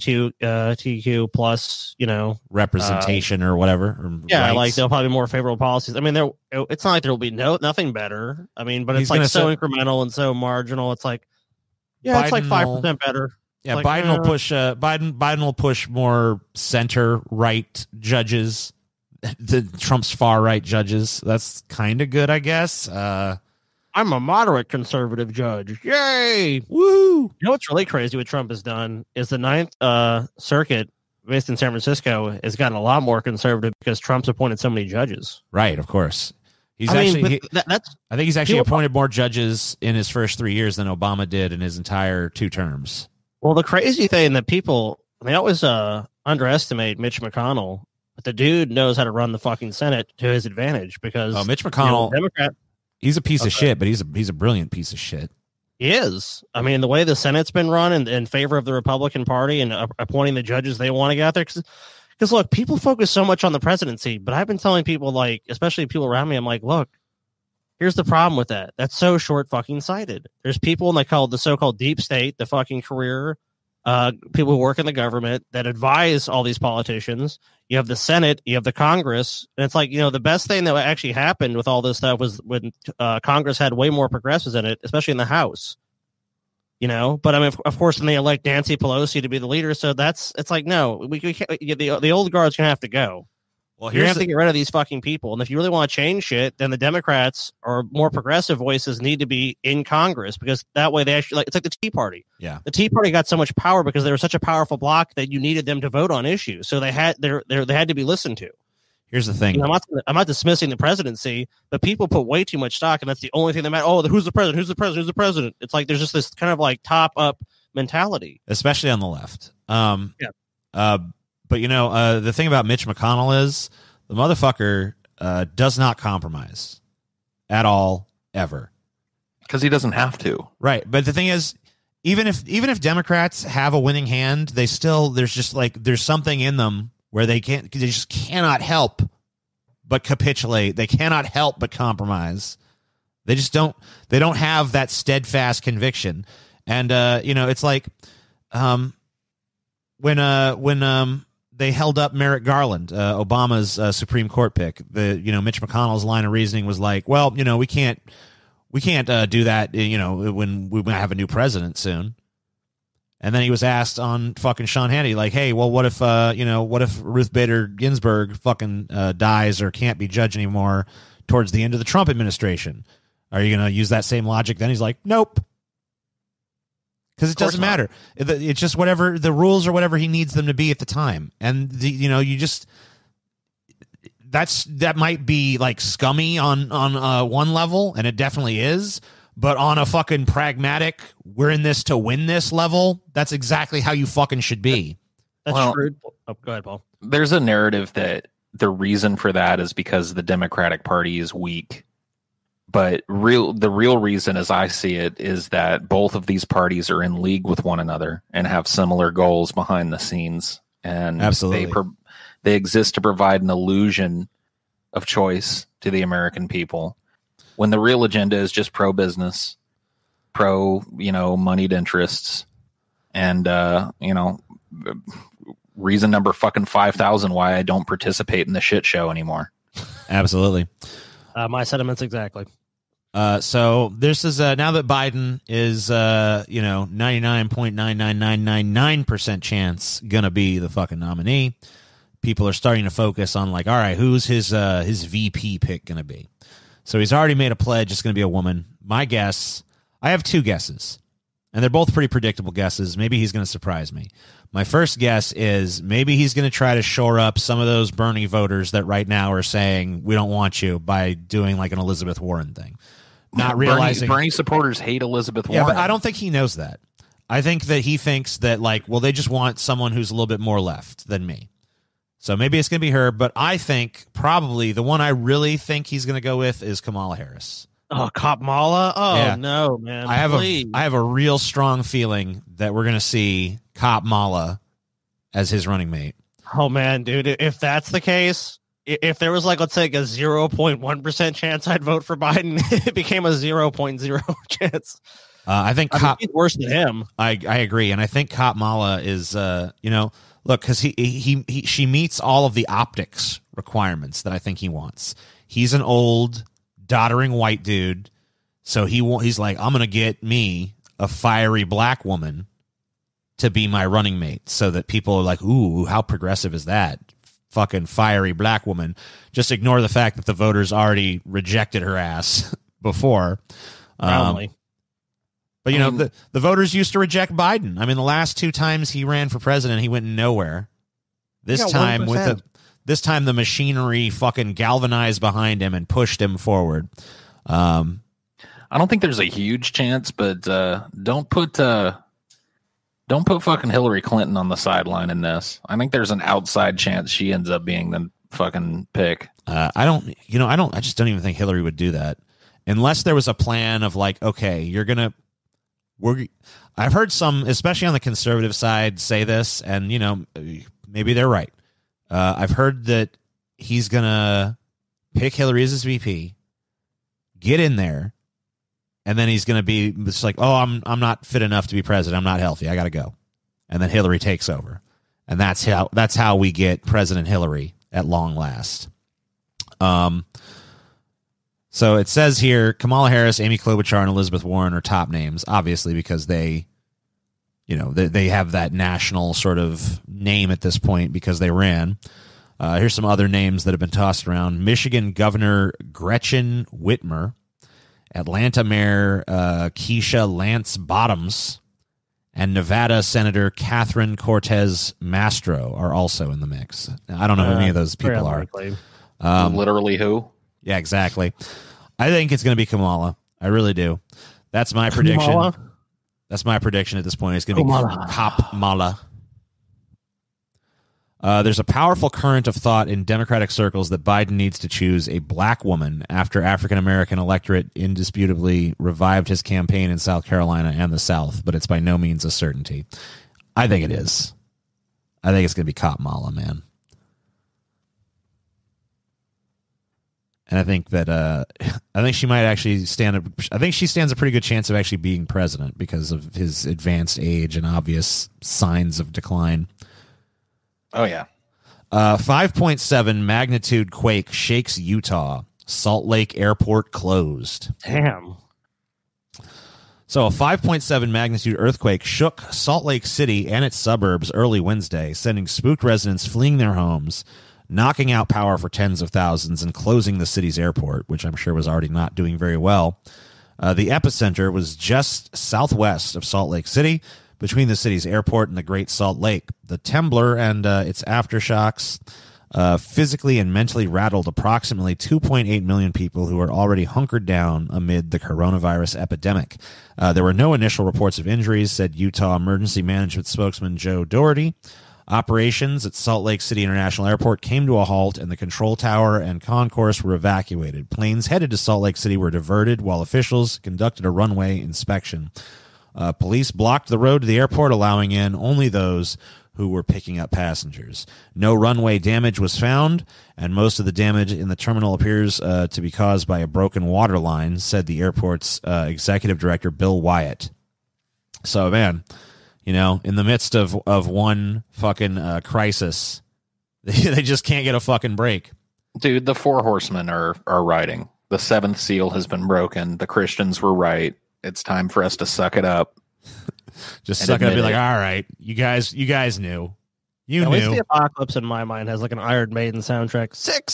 LGBTQ plus, you know, representation or whatever. Or yeah, rights. like they'll probably more favorable policies. I mean, it's not like there will be nothing better. I mean, but it's like so incremental and so marginal. It's like, yeah, it's like 5% better. Yeah, like, Biden will push. Biden will push more center right judges. The Trump's far right judges. That's kind of good, I guess. I'm a moderate conservative judge. Yay! Woo! You know what's really crazy what Trump has done is the Ninth Circuit, based in San Francisco, has gotten a lot more conservative because Trump's appointed so many judges. Right, of course. I think he's actually appointed more judges in his first 3 years than Obama did in his entire 2 terms. Well, the crazy thing that they always underestimate Mitch McConnell, but the dude knows how to run the fucking Senate to his advantage because Mitch McConnell, you know, Democrat. He's a piece of shit, but he's a brilliant piece of shit. He is. I mean, the way the Senate's been run in favor of the Republican Party and appointing the judges they want to get out there. Because, look, people focus so much on the presidency, but I've been telling people, like, especially people around me, I'm like, look, here's the problem with that. That's so short fucking sighted. There's people in the so-called deep state, the fucking career, people who work in the government that advise all these politicians. You have the Senate, you have the Congress, and it's like, you know, the best thing that actually happened with all this stuff was when Congress had way more progressives in it, especially in the House. You know, but I mean, of course, when they elect Nancy Pelosi to be the leader, so it's like, no, we can't. The old guard's gonna have to go. Well, you're gonna have to get rid of these fucking people, and if you really want to change shit, then the Democrats or more progressive voices need to be in Congress because that way they actually it's like the Tea Party. Yeah, the Tea Party got so much power because they were such a powerful bloc that you needed them to vote on issues, so they had to be listened to. Here's the thing. You know, I'm not dismissing the presidency, but people put way too much stock, and that's the only thing that matters. Oh, who's the president? Who's the president? Who's the president? It's like there's just this kind of like top up mentality, especially on the left. But you know, the thing about Mitch McConnell is the motherfucker does not compromise at all, ever, because he doesn't have to. Right, but the thing is, even if Democrats have a winning hand, there's something in them where they just cannot help but capitulate. They cannot help but compromise. They just don't. They don't have that steadfast conviction. And it's like when they held up Merrick Garland, Obama's Supreme Court pick. Mitch McConnell's line of reasoning was like, well, we can't do that. When we have a new president soon. And then he was asked on fucking Sean Hannity, like, hey, well, what if Ruth Bader Ginsburg fucking dies or can't be judge anymore towards the end of the Trump administration? Are you going to use that same logic then? He's like, nope. Because it doesn't matter. It's just whatever the rules or whatever he needs them to be at the time. And that might be like scummy on one level, and it definitely is. But on a fucking pragmatic, we're in this to win this level, that's exactly how you fucking should be. That's true. Oh, go ahead, Paul. There's a narrative that the reason for that is because the Democratic Party is weak. But the real reason, as I see it, is that both of these parties are in league with one another and have similar goals behind the scenes. And absolutely, they exist to provide an illusion of choice to the American people, when the real agenda is just pro-business, moneyed interests, and reason number fucking 5,000 why I don't participate in the shit show anymore. Absolutely. My sentiments exactly. So this is now that Biden is 99.99999% chance gonna be the fucking nominee. People are starting to focus on like, all right, who's his VP pick gonna be? So he's already made a pledge. It's going to be a woman. My guess, I have two guesses, and they're both pretty predictable guesses. Maybe he's going to surprise me. My first guess is maybe he's going to try to shore up some of those Bernie voters that right now are saying, we don't want you, by doing like an Elizabeth Warren thing. Not realizing Bernie supporters hate Elizabeth Warren. Yeah, but I don't think he knows that. I think that he thinks that like, well, they just want someone who's a little bit more left than me. So maybe it's going to be her, but I think probably the one I really think he's going to go with is Kamala Harris. Oh, Kamala? Oh, yeah. No, man. I have a real strong feeling that we're going to see Kamala as his running mate. Oh, man, dude. If that's the case, if there was like, let's say, a 0.1% chance I'd vote for Biden, it became a 0.0 chance. I think he's worse than him. I agree. And I think Kamala is, look, because she meets all of the optics requirements that I think he wants. He's an old, doddering white dude, so he's like, I'm going to get me a fiery black woman to be my running mate, so that people are like, ooh, how progressive is that? Fucking fiery black woman. Just ignore the fact that the voters already rejected her ass before. But the voters used to reject Biden. I mean, the last two times he ran for president, he went nowhere. This time 1%. This time the machinery fucking galvanized behind him and pushed him forward. I don't think there's a huge chance, but don't put fucking Hillary Clinton on the sideline in this. I think there's an outside chance she ends up being the fucking pick. I just don't even think Hillary would do that unless there was a plan of like, okay, I've heard some, especially on the conservative side, say this, and maybe they're right. I've heard that he's gonna pick Hillary as his VP, get in there, and then he's gonna be just like, oh, I'm not fit enough to be president. I'm not healthy. I gotta go, and then Hillary takes over, and that's how we get President Hillary at long last. So it says here, Kamala Harris, Amy Klobuchar, and Elizabeth Warren are top names, obviously, because they have that national sort of name at this point because they ran. Here's some other names that have been tossed around. Michigan Governor Gretchen Whitmer, Atlanta Mayor Keisha Lance Bottoms, and Nevada Senator Catherine Cortez Masto are also in the mix. I don't know who any of those people are. Literally who? Yeah, exactly. I think it's going to be Kamala. I really do. That's my prediction. Kamala? That's my prediction at this point. It's going to be Kamala. There's a powerful current of thought in Democratic circles that Biden needs to choose a black woman after African-American electorate indisputably revived his campaign in South Carolina and the South, but it's by no means a certainty. I think it is. I think it's going to be Kamala, man. And I think that I think she might actually I think she stands a pretty good chance of actually being president because of his advanced age and obvious signs of decline. Oh, yeah. 5.7 magnitude quake shakes Utah. Salt Lake Airport closed. Damn. So a 5.7 magnitude earthquake shook Salt Lake City and its suburbs early Wednesday, sending spooked residents fleeing their homes, knocking out power for tens of thousands, and closing the city's airport, which I'm sure was already not doing very well. The epicenter was just southwest of Salt Lake City, between the city's airport and the Great Salt Lake. The tremor and its aftershocks physically and mentally rattled approximately 2.8 million people who were already hunkered down amid the coronavirus epidemic. There were no initial reports of injuries, said Utah Emergency Management spokesman Joe Doherty. Operations at Salt Lake City International Airport came to a halt, and the control tower and concourse were evacuated. Planes headed to Salt Lake City were diverted while officials conducted a runway inspection. Police blocked the road to the airport, allowing in only those who were picking up passengers. No runway damage was found, and most of the damage in the terminal appears to be caused by a broken water line, said the airport's executive director, Bill Wyatt. So, man, you know, in the midst of one fucking crisis, they just can't get a fucking break. Dude, the four horsemen are riding. The seventh seal has been broken. The Christians were right. It's time for us to suck it up. Just suck it up and be like, all right, you guys knew. You At knew. least the Apocalypse in my mind has like an Iron Maiden soundtrack.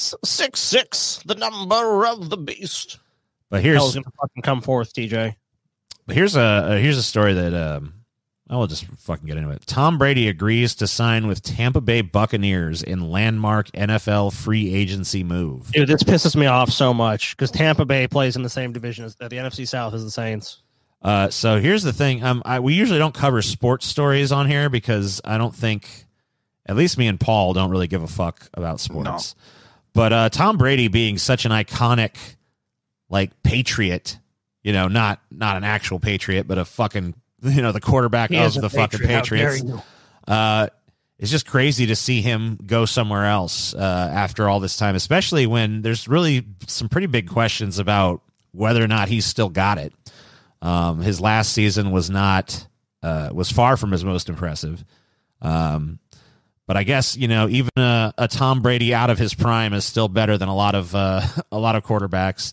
666, the number of the beast. But Hell's gonna fucking come forth, TJ. here's a story that I will just fucking get into it. Tom Brady agrees to sign with Tampa Bay Buccaneers in landmark NFL free agency move. Dude, this pisses me off so much because Tampa Bay plays in the same division as the NFC South as the Saints. So here's the thing. We usually don't cover sports stories on here because I don't think, at least me and Paul don't really give a fuck about sports. No. But Tom Brady being such an iconic, like, patriot, you know, not an actual patriot, but a fucking, you know, the quarterback of the fucking Patriots. It's just crazy to see him go somewhere else after all this time, especially when there's really some pretty big questions about whether or not he's still got it. His last season was far from his most impressive. But I guess, you know, even a Tom Brady out of his prime is still better than a lot of quarterbacks.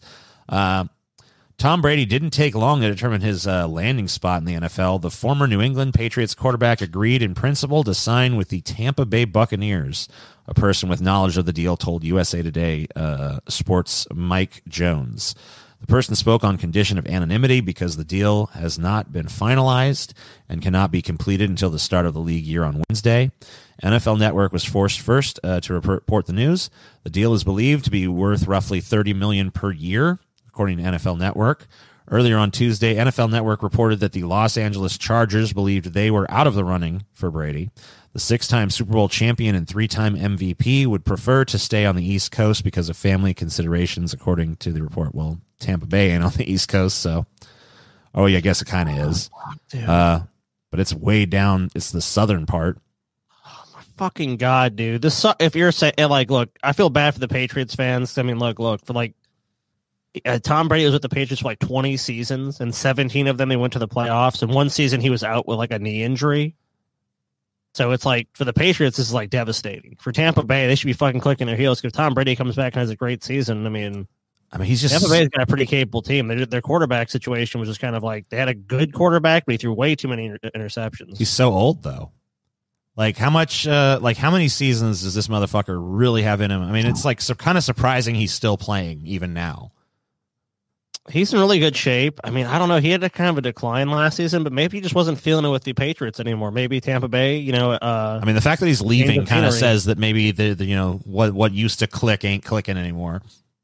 Tom Brady didn't take long to determine his landing spot in the NFL. The former New England Patriots quarterback agreed in principle to sign with the Tampa Bay Buccaneers. A person with knowledge of the deal told USA Today Sports Mike Jones. The person spoke on condition of anonymity because the deal has not been finalized and cannot be completed until the start of the league year on Wednesday. NFL Network was forced first to report the news. The deal is believed to be worth roughly $30 million per year, according to NFL Network. Earlier on Tuesday, NFL Network reported that the Los Angeles Chargers believed they were out of the running for Brady. The six-time Super Bowl champion and three-time MVP would prefer to stay on the East Coast because of family considerations, according to the report. Well, Tampa Bay ain't on the East Coast, so... Oh, yeah, I guess it kind of is. But it's way down. It's the southern part. Oh, my fucking God, dude. If you're saying, like, look, I feel bad for the Patriots fans. I mean, look, for, like, Tom Brady was with the Patriots for, like, 20 seasons, and 17 of them they went to the playoffs, and one season he was out with, like, a knee injury. So it's like, for the Patriots, this is, like, devastating. For Tampa Bay, they should be fucking clicking their heels because Tom Brady comes back and has a great season. I mean, he's just... Tampa Bay's got a pretty capable team. Their quarterback situation was just kind of like, they had a good quarterback, but he threw way too many interceptions. He's so old, though. Like, how many seasons does this motherfucker really have in him? I mean, it's, like, kind of surprising he's still playing even now. He's in really good shape. I mean, I don't know. He had a kind of a decline last season, but maybe he just wasn't feeling it with the Patriots anymore. Maybe Tampa Bay, you know. I mean, the fact that he's leaving kind of says that maybe the you know what used to click ain't clicking anymore.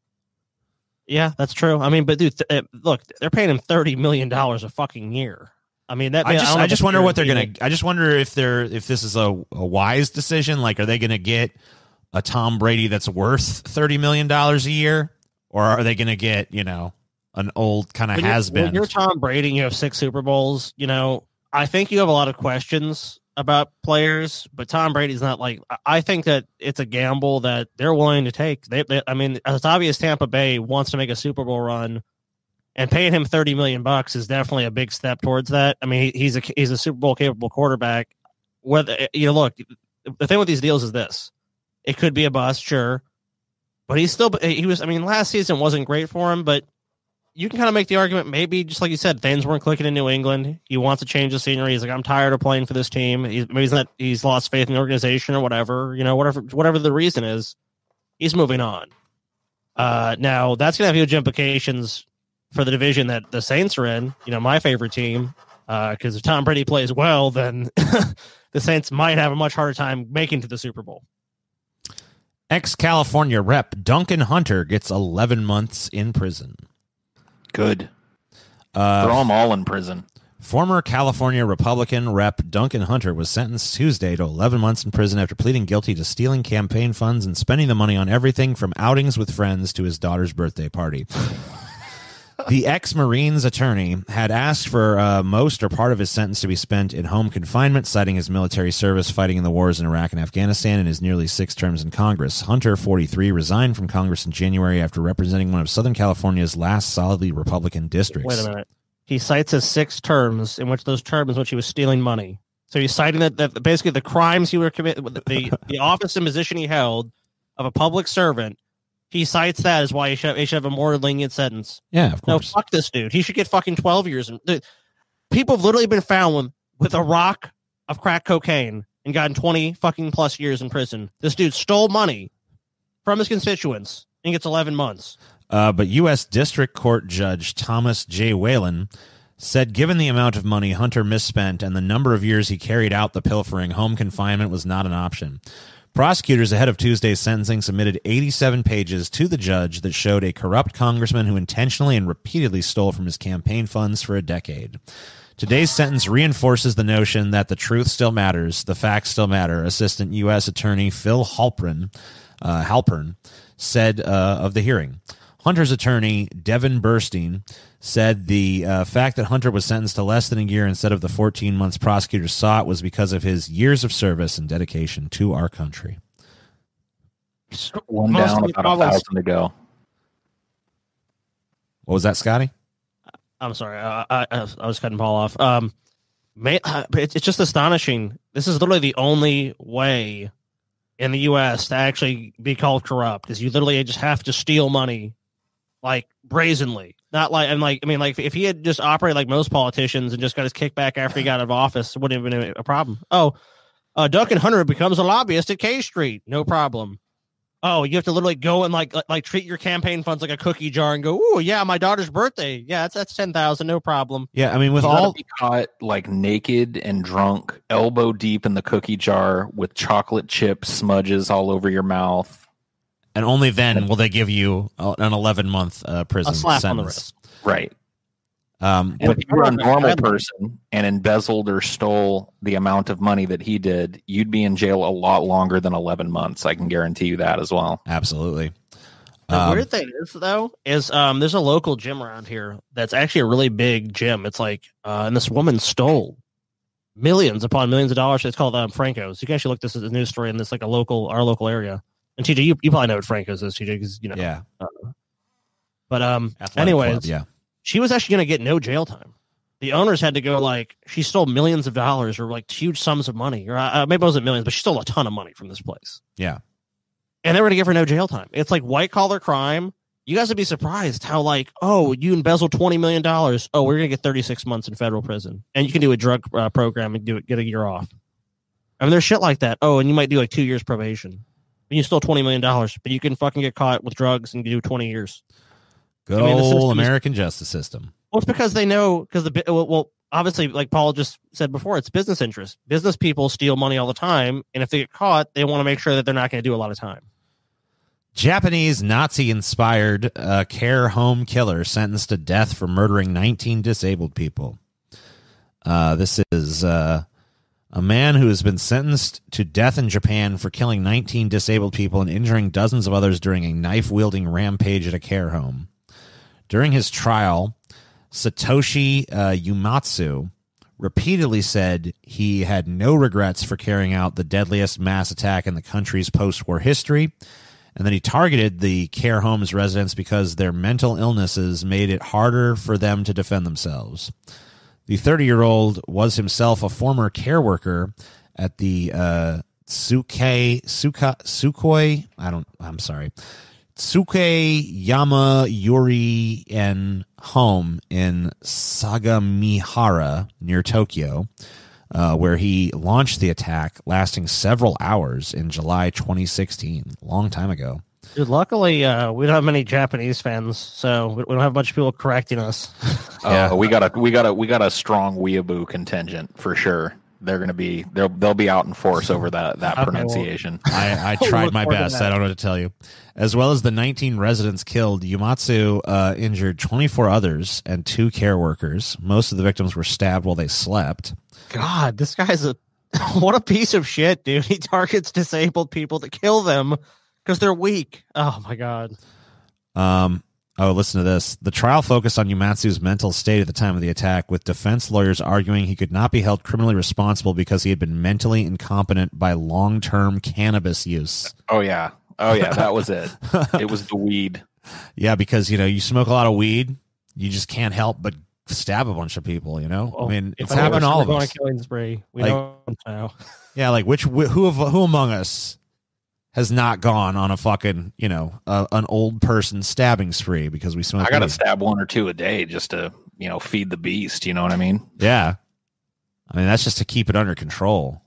Yeah, that's true. I mean, but dude, look, they're paying him $30 million a fucking year. I mean, that. I just wonder what they're gonna. I just wonder if this is a wise decision. Like, are they gonna get a Tom Brady that's worth $30 million a year, or are they gonna get, you know, an old kind of has been? When you're Tom Brady and you have 6 Super Bowls, you know, I think you have a lot of questions about players, but Tom Brady's not like. I think that it's a gamble that they're willing to take. I mean, it's obvious Tampa Bay wants to make a Super Bowl run, and paying him $30 million is definitely a big step towards that. I mean, he's a Super Bowl capable quarterback. Whether look, the thing with these deals is this: it could be a bust, sure, but he was. I mean, last season wasn't great for him, but you can kind of make the argument, maybe just like you said, things weren't clicking in New England. He wants to change the scenery. He's like, I'm tired of playing for this team. He's lost faith in the organization or whatever. Whatever the reason is, he's moving on. Now that's gonna have huge implications for the division that the Saints are in. My favorite team. Because if Tom Brady plays well, then the Saints might have a much harder time making to the Super Bowl. Ex-California rep Duncan Hunter gets 11 months in prison. Good. Throw them all in prison. Former California Republican Rep Duncan Hunter was sentenced Tuesday to 11 months in prison after pleading guilty to stealing campaign funds and spending the money on everything from outings with friends to his daughter's birthday party. The ex-Marine's attorney had asked for most or part of his sentence to be spent in home confinement, citing his military service fighting in the wars in Iraq and Afghanistan and his nearly 6 terms in Congress. Hunter, 43, resigned from Congress in January after representing one of Southern California's last solidly Republican districts. Wait a minute. He cites his 6 terms, in which those terms in which he was stealing money. So he's citing that basically the crimes he were committing, the office and position he held of a public servant. He cites that as why he should have a more lenient sentence. Yeah, of course. No, fuck this dude. He should get fucking 12 years. People have literally been found with a rock of crack cocaine and gotten 20 fucking plus years in prison. This dude stole money from his constituents and gets 11 months. But U.S. District Court Judge Thomas J. Whalen said given the amount of money Hunter misspent and the number of years he carried out the pilfering, home confinement was not an option. Prosecutors ahead of Tuesday's sentencing submitted 87 pages to the judge that showed a corrupt congressman who intentionally and repeatedly stole from his campaign funds for a decade. Today's sentence reinforces the notion that the truth still matters, the facts still matter, Assistant U.S. Attorney Phil Halpern said of the hearing. Hunter's attorney, Devin Burstein, said the fact that Hunter was sentenced to less than a year instead of the 14 months prosecutors sought was because of his years of service and dedication to our country. One down, about 1,000 to go. What was that, Scotty? I'm sorry. I was cutting Paul off. It's just astonishing. This is literally the only way in the U.S. to actually be called corrupt is you literally just have to steal money, like brazenly. Not like if he had just operated like most politicians and just got his kickback after he got out of office, it wouldn't have been a problem. Duncan Hunter becomes a lobbyist at K Street. No problem. Oh, you have to literally go and like treat your campaign funds like a cookie jar and go, oh yeah, my daughter's birthday. Yeah, that's 10,000, no problem. Yeah, I mean, with you all be caught like naked and drunk, elbow deep in the cookie jar with chocolate chip smudges all over your mouth. And only then will they give you an 11-month prison a slap sentence. on the wrist. Right. And if you were a normal person and embezzled or stole the amount of money that he did, you'd be in jail a lot longer than 11 months. I can guarantee you that as well. Absolutely. The weird thing is, though, is there's a local gym around here that's actually a really big gym. It's like, and this woman stole millions upon millions of dollars. It's called Franco's. You can actually look this as a news story in this, like our local area. And TJ, you probably know what Franco's is, TJ, because you know. Yeah. But Athletic anyways, club, yeah. She was actually going to get no jail time. The owners had to go like she stole millions of dollars or like huge sums of money, or maybe it wasn't millions, but she stole a ton of money from this place. Yeah. And they were going to give her no jail time. It's like white collar crime. You guys would be surprised how like, oh, you embezzled $20 million. Oh, we're going to get 36 months in federal prison, and you can do a drug program and get a year off. I mean, there's shit like that. Oh, and you might do like 2 years probation. And you stole $20 million, but you can fucking get caught with drugs and do 20 years. Good old American justice system. Well, it's because they know, obviously, like Paul just said before, it's business interest. Business people steal money all the time, and if they get caught, they want to make sure that they're not going to do a lot of time. Japanese Nazi-inspired care home killer sentenced to death for murdering 19 disabled people. This is a man who has been sentenced to death in Japan for killing 19 disabled people and injuring dozens of others during a knife-wielding rampage at a care home. During his trial, Satoshi Uematsu repeatedly said he had no regrets for carrying out the deadliest mass attack in the country's post-war history, and that he targeted the care home's residents because their mental illnesses made it harder for them to defend themselves. The 30-year-old was himself a former care worker at the Tsukeyama Yuri-en home in Sagamihara near Tokyo, where he launched the attack, lasting several hours in July 2016, a long time ago. Dude, luckily, we don't have many Japanese fans, so we don't have a bunch of people correcting us. Yeah. We got a strong weeaboo contingent for sure. They're gonna be they'll be out in force over that pronunciation. I tried my best. I don't know what to tell you. As well as the 19 residents killed, Yumatsu injured 24 others and 2 care workers. Most of the victims were stabbed while they slept. God, this guy's what a piece of shit, dude. He targets disabled people to kill them because they're weak. Oh my God. Oh, listen to this. The trial focused on Yumatsu's mental state at the time of the attack, with defense lawyers arguing he could not be held criminally responsible because he had been mentally incompetent by long-term cannabis use. Oh yeah, that was it. It was the weed. Yeah, because, you smoke a lot of weed, you just can't help but stab a bunch of people, I mean, it's happened to all of us. On a killing spree. We don't know. Yeah, like who among us has not gone on a fucking, an old person stabbing spree because we smoke. I got to stab 1 or 2 a day just to, feed the beast. You know what I mean? Yeah. I mean, that's just to keep it under control.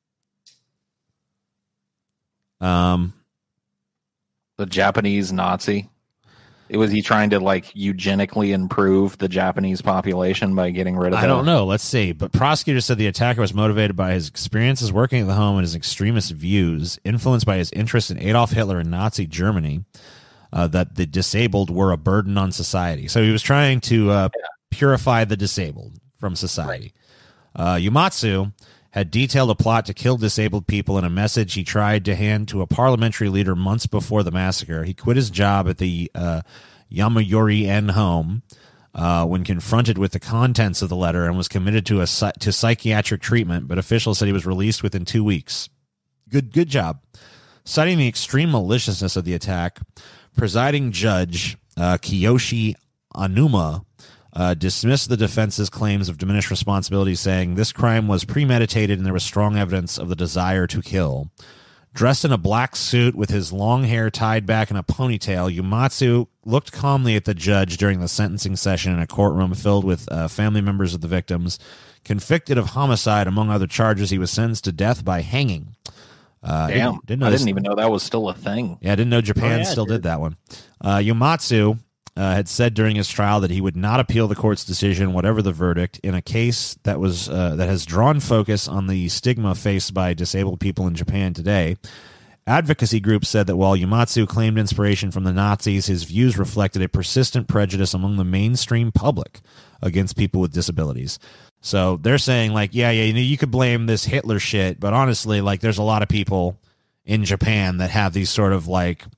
The Japanese Nazi. Was he trying to eugenically improve the Japanese population by getting rid of them? I don't know. Let's see. But prosecutors said the attacker was motivated by his experiences working at the home and his extremist views, influenced by his interest in Adolf Hitler and Nazi Germany, that the disabled were a burden on society. So he was trying to purify the disabled from society. Right. Yumatsu had detailed a plot to kill disabled people in a message he tried to hand to a parliamentary leader months before the massacre. He quit his job at the Yamayori-en home when confronted with the contents of the letter and was committed to psychiatric treatment, but officials said he was released within 2 weeks. Good job. Citing the extreme maliciousness of the attack, presiding judge Kiyoshi Anuma dismissed the defense's claims of diminished responsibility, saying this crime was premeditated and there was strong evidence of the desire to kill. Dressed in a black suit with his long hair tied back in a ponytail, Yumatsu looked calmly at the judge during the sentencing session in a courtroom filled with family members of the victims. Convicted of homicide, among other charges, he was sentenced to death by hanging. Damn, I didn't even know that was still a thing. Yeah, I didn't know Japan still did that one. Yumatsu had said during his trial that he would not appeal the court's decision, whatever the verdict, in a case that has drawn focus on the stigma faced by disabled people in Japan today. Advocacy groups said that while Yumatsu claimed inspiration from the Nazis, his views reflected a persistent prejudice among the mainstream public against people with disabilities. So they're saying, you could blame this Hitler shit, but honestly, there's a lot of people in Japan that have these sort of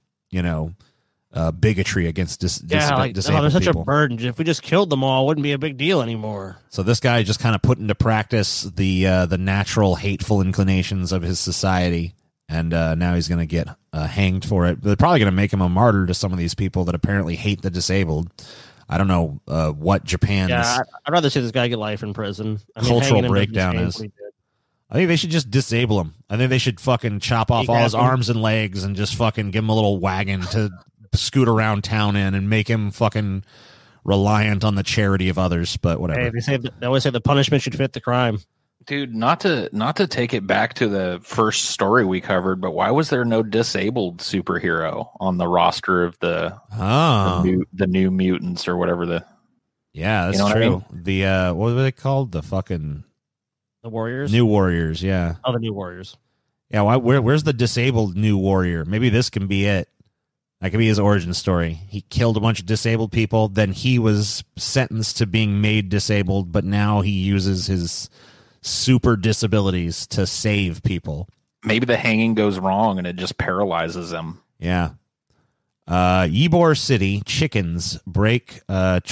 bigotry against disabled they're such people. A burden. If we just killed them all, it wouldn't be a big deal anymore. So this guy just kind of put into practice the natural hateful inclinations of his society, and now he's going to get hanged for it. They're probably going to make him a martyr to some of these people that apparently hate the disabled. I don't know what Japan's I'd rather see this guy get life in prison. Cultural breakdown is. I think they should just disable him. I think they should fucking chop off all his arms and legs and just fucking give him a little wagon to scoot around town in and make him fucking reliant on the charity of others. But whatever. Hey, they always say the punishment should fit the crime. Dude, not to take it back to the first story we covered, but why was there no disabled superhero on the roster of the new mutants or whatever that's true. I mean? The what were they called? The Warriors? New Warriors, yeah. Oh, the New Warriors. Yeah, where's the disabled New Warrior? Maybe this can be it. That could be his origin story. He killed a bunch of disabled people, then he was sentenced to being made disabled, but now he uses his super disabilities to save people. Maybe the hanging goes wrong and it just paralyzes him. Yeah. Ybor City chickens break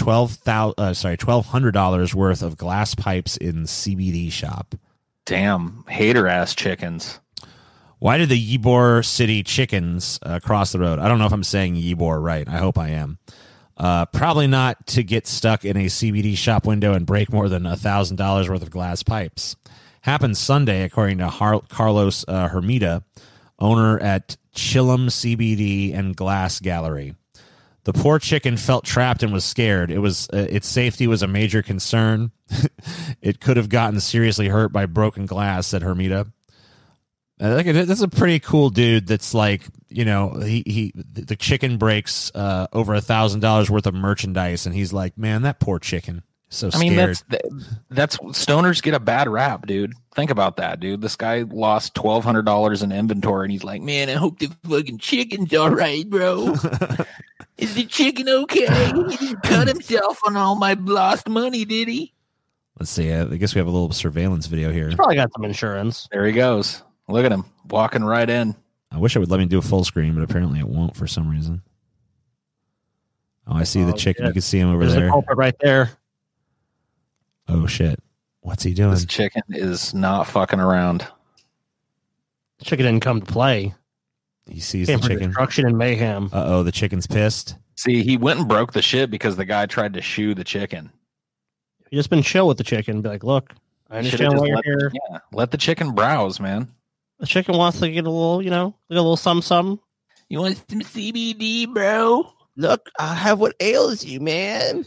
$1,200 worth of glass pipes in CBD shop. Damn, hater ass chickens. Why did the Ybor City chickens cross the road? I don't know if I'm saying Ybor right. I hope I am. Probably not to get stuck in a CBD shop window and break more than $1,000 worth of glass pipes. Happened Sunday, according to Carlos Hermida, owner at Chillum CBD and Glass Gallery. The poor chicken felt trapped and was scared. Its safety was a major concern. It could have gotten seriously hurt by broken glass, said Hermida. That's a pretty cool dude. That's like, the chicken breaks over $1,000 worth of merchandise, and he's like, man, that poor chicken. So scared. I mean, that's stoners get a bad rap, dude. Think about that, dude. This guy lost $1,200 in inventory, and he's like, man, I hope the fucking chicken's all right, bro. Is the chicken okay? He didn't cut himself on all my lost money, did he? Let's see. I guess we have a little surveillance video here. He's probably got some insurance. There he goes. Look at him walking right in. I wish it would let me do a full screen, but apparently it won't for some reason. Oh, I see the chicken. You can see him over there. There's a culprit right there. Oh, shit. What's he doing? This chicken is not fucking around. The chicken didn't come to play. He sees the chicken. Destruction and mayhem. Uh-oh, the chicken's pissed. See, he went and broke the shit because the guy tried to shoe the chicken. You just been chill with the chicken. Be like, look, I understand why you're here. Yeah, let the chicken browse, man. The chicken wants to get a little, a little something. You want some CBD, bro? Look, I have what ails you, man.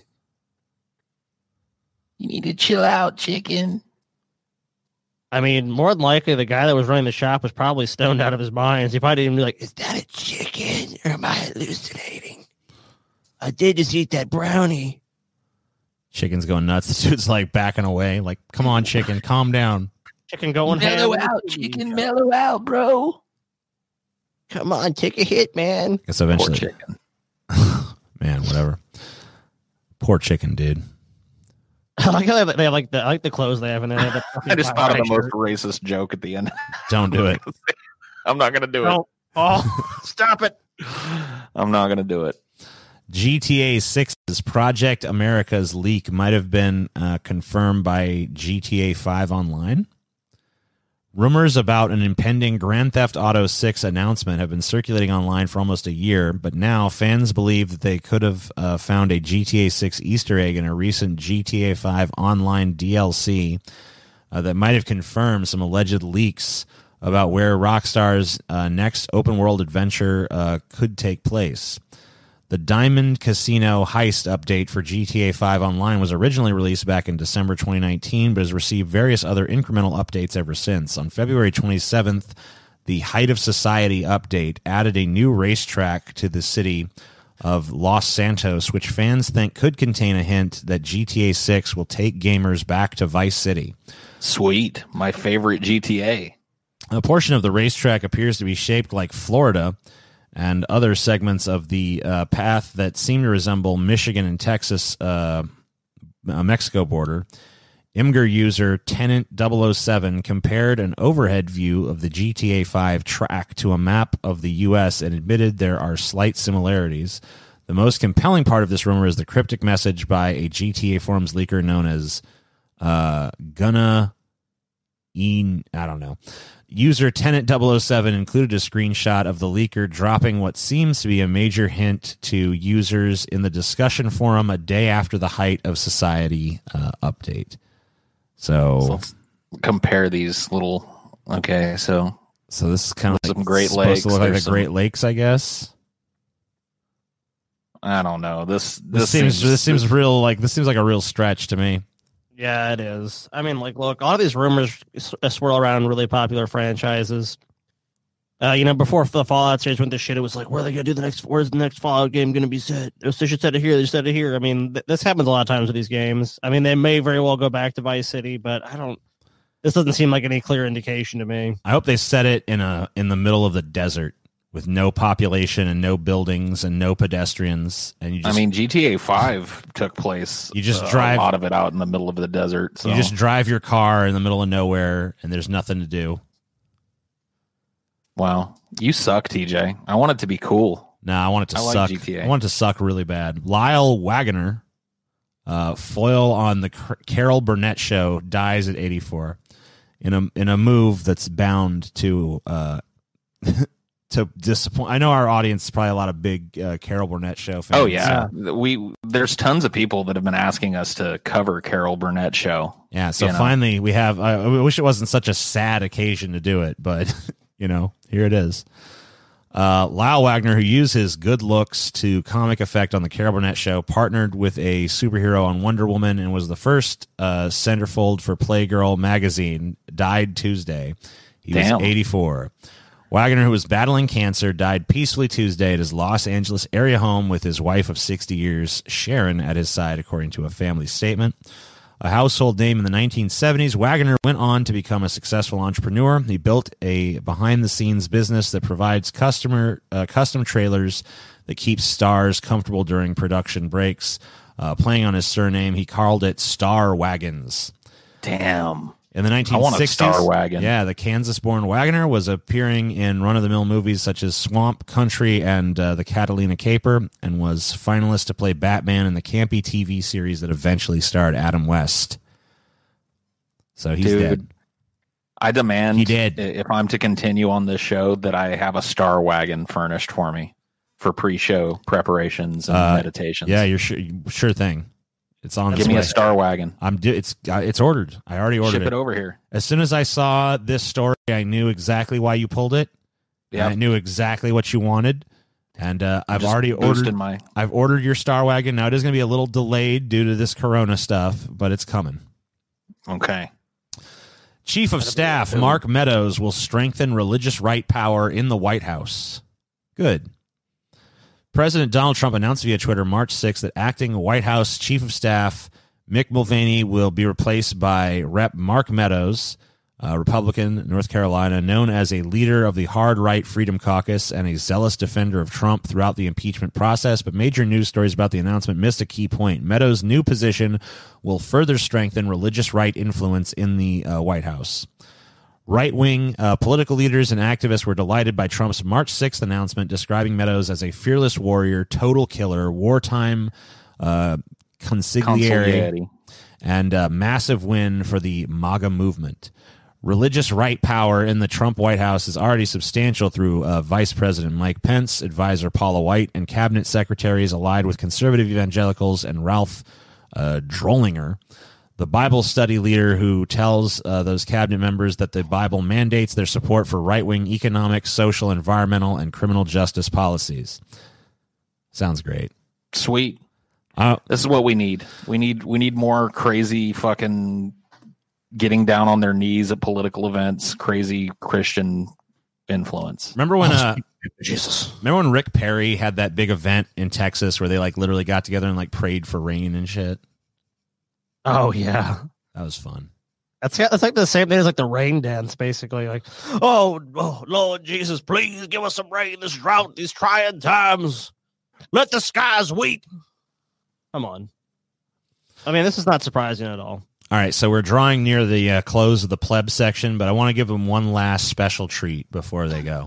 You need to chill out, chicken. I mean, more than likely, the guy that was running the shop was probably stoned out of his mind. He probably didn't be like, is that a chicken or am I hallucinating? I did just eat that brownie. Chicken's going nuts. The dude's like backing away. Like, come on, chicken, calm down. Chicken going mellow out, chicken, mellow out, bro. Come on, take a hit, man. I guess eventually. Poor chicken. Man, whatever. Poor chicken, dude. I like how they have like the clothes they have in it. I just thought of the most racist joke at the end. Don't do it. I'm not going to do it. Oh, stop it. I'm not going to do it. GTA 6's Project America's leak might have been confirmed by GTA 5 Online. Rumors about an impending Grand Theft Auto 6 announcement have been circulating online for almost a year, but now fans believe that they could have found a GTA 6 Easter egg in a recent GTA 5 Online DLC that might have confirmed some alleged leaks about where Rockstar's next open-world adventure could take place. The Diamond Casino Heist update for GTA 5 Online was originally released back in December 2019, but has received various other incremental updates ever since. On February 27th, the Height of Society update added a new racetrack to the city of Los Santos, which fans think could contain a hint that GTA 6 will take gamers back to Vice City. Sweet. My favorite GTA. A portion of the racetrack appears to be shaped like Florida, and other segments of the path that seem to resemble Michigan and Texas Mexico border. Imgur user Tenant007 compared an overhead view of the GTA 5 track to a map of the U.S. and admitted there are slight similarities. The most compelling part of this rumor is the cryptic message by a GTA forums leaker known as Gunna I don't know. User Tenant007 included a screenshot of the leaker dropping what seems to be a major hint to users in the discussion forum a day after the Height of Society update. So let's compare these little. Okay, so this is kind of some Great Lakes. Supposed to look like the Great Lakes, I guess. I don't know. This seems real. Like this seems like a real stretch to me. Yeah, it is. I mean, like, look, a lot of these rumors swirl around really popular franchises. Before the Fallout series went to shit, it was like, where are they going to do the next? Where's the next Fallout game going to be set? They should set it here. They set it here. I mean, this happens a lot of times with these games. I mean, they may very well go back to Vice City, but this doesn't seem like any clear indication to me. I hope they set it in the middle of the desert with no population and no buildings and no pedestrians. And GTA 5 took place. You just drive a lot of it out in the middle of the desert. So. You just drive your car in the middle of nowhere, and there's nothing to do. Wow, you suck, TJ. I want it to be cool. No, I want it to I like suck. GTA. I want it to suck really bad. Lyle Waggoner, foil on the Carol Burnett show, dies at 84 in a move that's bound to to disappoint. I know our audience is probably a lot of big Carol Burnett show fans. Oh yeah, there's tons of people that have been asking us to cover Carol Burnett show. Yeah, so finally we have. I wish it wasn't such a sad occasion to do it, but here it is. Lyle Waggoner, who used his good looks to comic effect on the Carol Burnett show, partnered with a superhero on Wonder Woman and was the first centerfold for Playgirl magazine, died Tuesday. He was 84. Waggoner, who was battling cancer, died peacefully Tuesday at his Los Angeles area home with his wife of 60 years, Sharon, at his side, according to a family statement. A household name in the 1970s, Waggoner went on to become a successful entrepreneur. He built a behind-the-scenes business that provides custom trailers that keep stars comfortable during production breaks. Playing on his surname, he called it Star Wagons. Damn. In the 1960s, I want a Star Wagon. Yeah, the Kansas-born Waggoner was appearing in run-of-the-mill movies such as Swamp Country and The Catalina Caper, and was finalist to play Batman in the campy TV series that eventually starred Adam West. So he's dead. I demand, he did. If I'm to continue on this show, that I have a Star Wagon furnished for me for pre-show preparations and meditations. Yeah, you're sure thing. It's on. Give me a Star Wagon. It's ordered. I already ordered it. Ship it over here. As soon as I saw this story, I knew exactly why you pulled it. Yeah, I knew exactly what you wanted, and I've already ordered. I've ordered your Star Wagon. Now it is going to be a little delayed due to this Corona stuff, but it's coming. Okay. Chief of Staff Mark Meadows will strengthen religious right power in the White House. Good. President Donald Trump announced via Twitter March 6th that acting White House Chief of Staff Mick Mulvaney will be replaced by Rep. Mark Meadows, a Republican, North Carolina, known as a leader of the hard right Freedom Caucus and a zealous defender of Trump throughout the impeachment process. But major news stories about the announcement missed a key point. Meadows' new position will further strengthen religious right influence in the White House. Right-wing political leaders and activists were delighted by Trump's March 6th announcement, describing Meadows as a fearless warrior, total killer, wartime consigliere, and a massive win for the MAGA movement. Religious right power in the Trump White House is already substantial through Vice President Mike Pence, advisor Paula White, and cabinet secretaries allied with conservative evangelicals and Ralph Drollinger, the Bible study leader who tells those cabinet members that the Bible mandates their support for right-wing economic, social, environmental, and criminal justice policies. Sounds great. Sweet. This is what we need. We need more crazy fucking getting down on their knees at political events, crazy Christian influence. Remember when Jesus. Remember when Rick Perry had that big event in Texas where they literally got together and prayed for rain and shit? Oh yeah, that was fun. That's like the same thing as the rain dance, basically. Oh Lord Jesus, please give us some rain. This drought, these trying times. Let the skies weep. Come on. I mean, this is not surprising at all. All right, so we're drawing near the close of the pleb section, but I want to give them one last special treat before they go.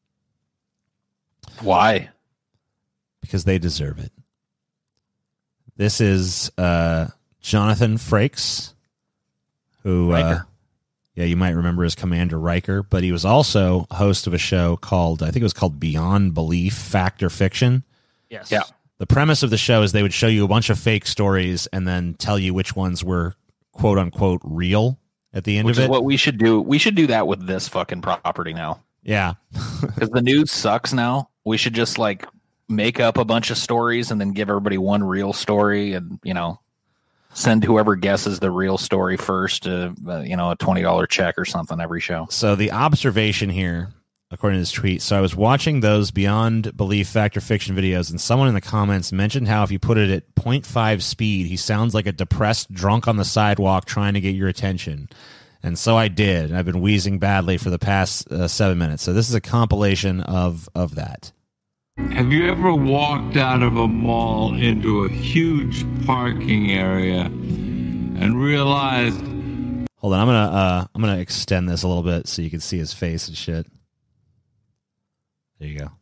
Why? Because they deserve it. This is Jonathan Frakes, who, you might remember as Commander Riker, but he was also host of a show called, I think it was called Beyond Belief, Fact or Fiction. Yes. Yeah. The premise of the show is they would show you a bunch of fake stories and then tell you which ones were quote unquote real at the end of it. Which is what we should do. We should do that with this fucking property now. Yeah. Because the news sucks now. We should just make up a bunch of stories and then give everybody one real story and, send whoever guesses the real story first, a $20 check or something every show. So the observation here, according to this tweet, so I was watching those Beyond Belief Fact or Fiction videos, and someone in the comments mentioned how if you put it at 0.5 speed, he sounds like a depressed drunk on the sidewalk trying to get your attention. And so I did. And I've been wheezing badly for the past 7 minutes. So this is a compilation of that. Have you ever walked out of a mall into a huge parking area and realized? Hold on, I'm gonna extend this a little bit so you can see his face and shit. There you go.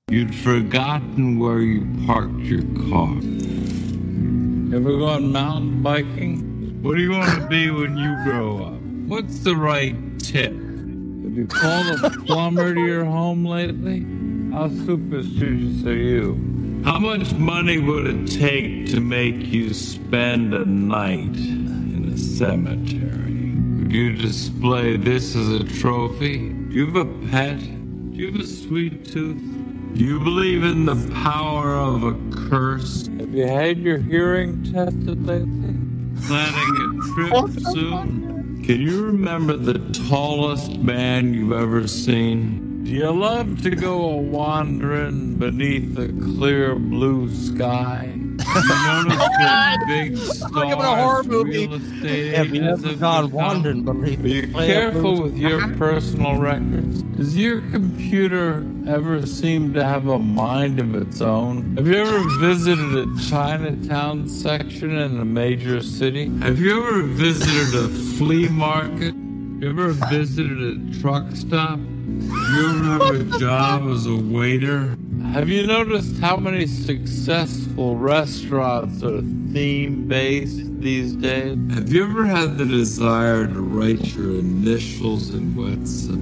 You'd forgotten where you parked your car. Ever gone mountain biking? What do you want to be when you grow up? What's the right tip? Have you called a plumber to your home lately? How superstitious are you? How much money would it take to make you spend a night in a cemetery? Would you display this as a trophy? Do you have a pet? Do you have a sweet tooth? Do you believe in the power of a curse? Have you had your hearing tested lately? Planning a trip soon? Can you remember the tallest man you've ever seen? Do you love to go a-wandering beneath a clear blue sky? You notice the big stars, Like I'm in a horror movie. real estate Have you agents ever have gone become? wandering beneath Be the clear careful blue with your personal records. Does your computer ever seem to have a mind of its own? Have you ever visited a Chinatown section in a major city? Have you ever visited a flea market? Have you ever visited a truck stop? Have you ever had a job as a waiter? Have you noticed how many successful restaurants are theme-based these days? Have you ever had the desire to write your initials in wet cement?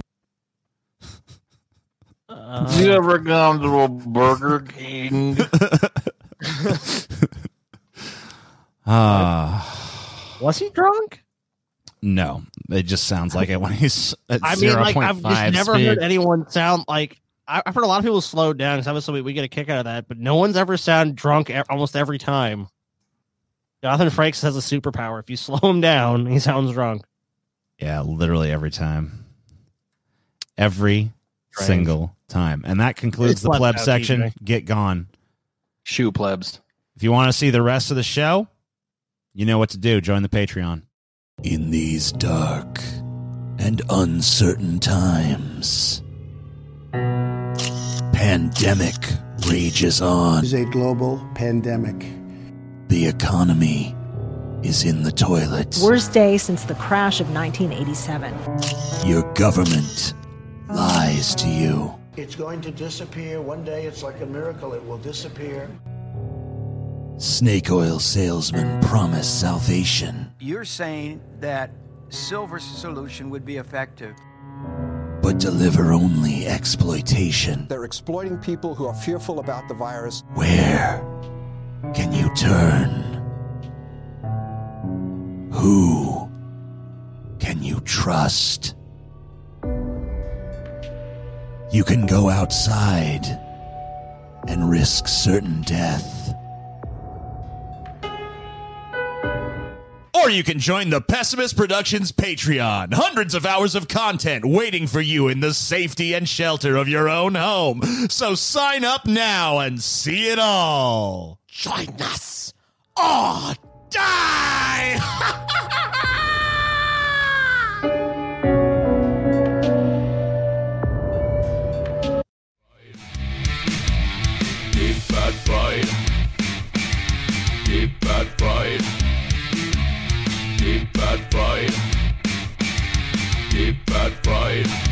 Have you ever gone to a Burger King? Was he drunk? No, it just sounds like it when he's at I mean, like, 0.5 I've just never speed. heard anyone sound like. I've heard a lot of people slow down because obviously we get a kick out of that, but no one's ever sound drunk almost every time. Jonathan Frakes has a superpower. If you slow him down, he sounds drunk. Yeah, literally every time. Every Strange. single time. And that concludes It's the left pleb out, section. TJ. Get gone. Shoe plebs. If you want to see the rest of the show, you know what to do. Join the Patreon. In these dark and uncertain times, pandemic rages on. Is a global pandemic. The economy is in the toilet. Worst day since the crash of 1987. Your government lies to you. It's going to disappear. One day it's like a miracle. It will disappear. Snake oil salesmen promise salvation, You're saying that silver solution would be effective. but deliver only exploitation. They're exploiting people who are fearful about the virus. Where can you turn? Who can you trust? You can go outside and risk certain death. Or you can join the Pessimist Productions Patreon. Hundreds of hours of content waiting for you in the safety and shelter of your own home. So sign up now and see it all. Join us or die! Deep bad pride. Deep bad pride. Deep bad pride. Deep bad pride.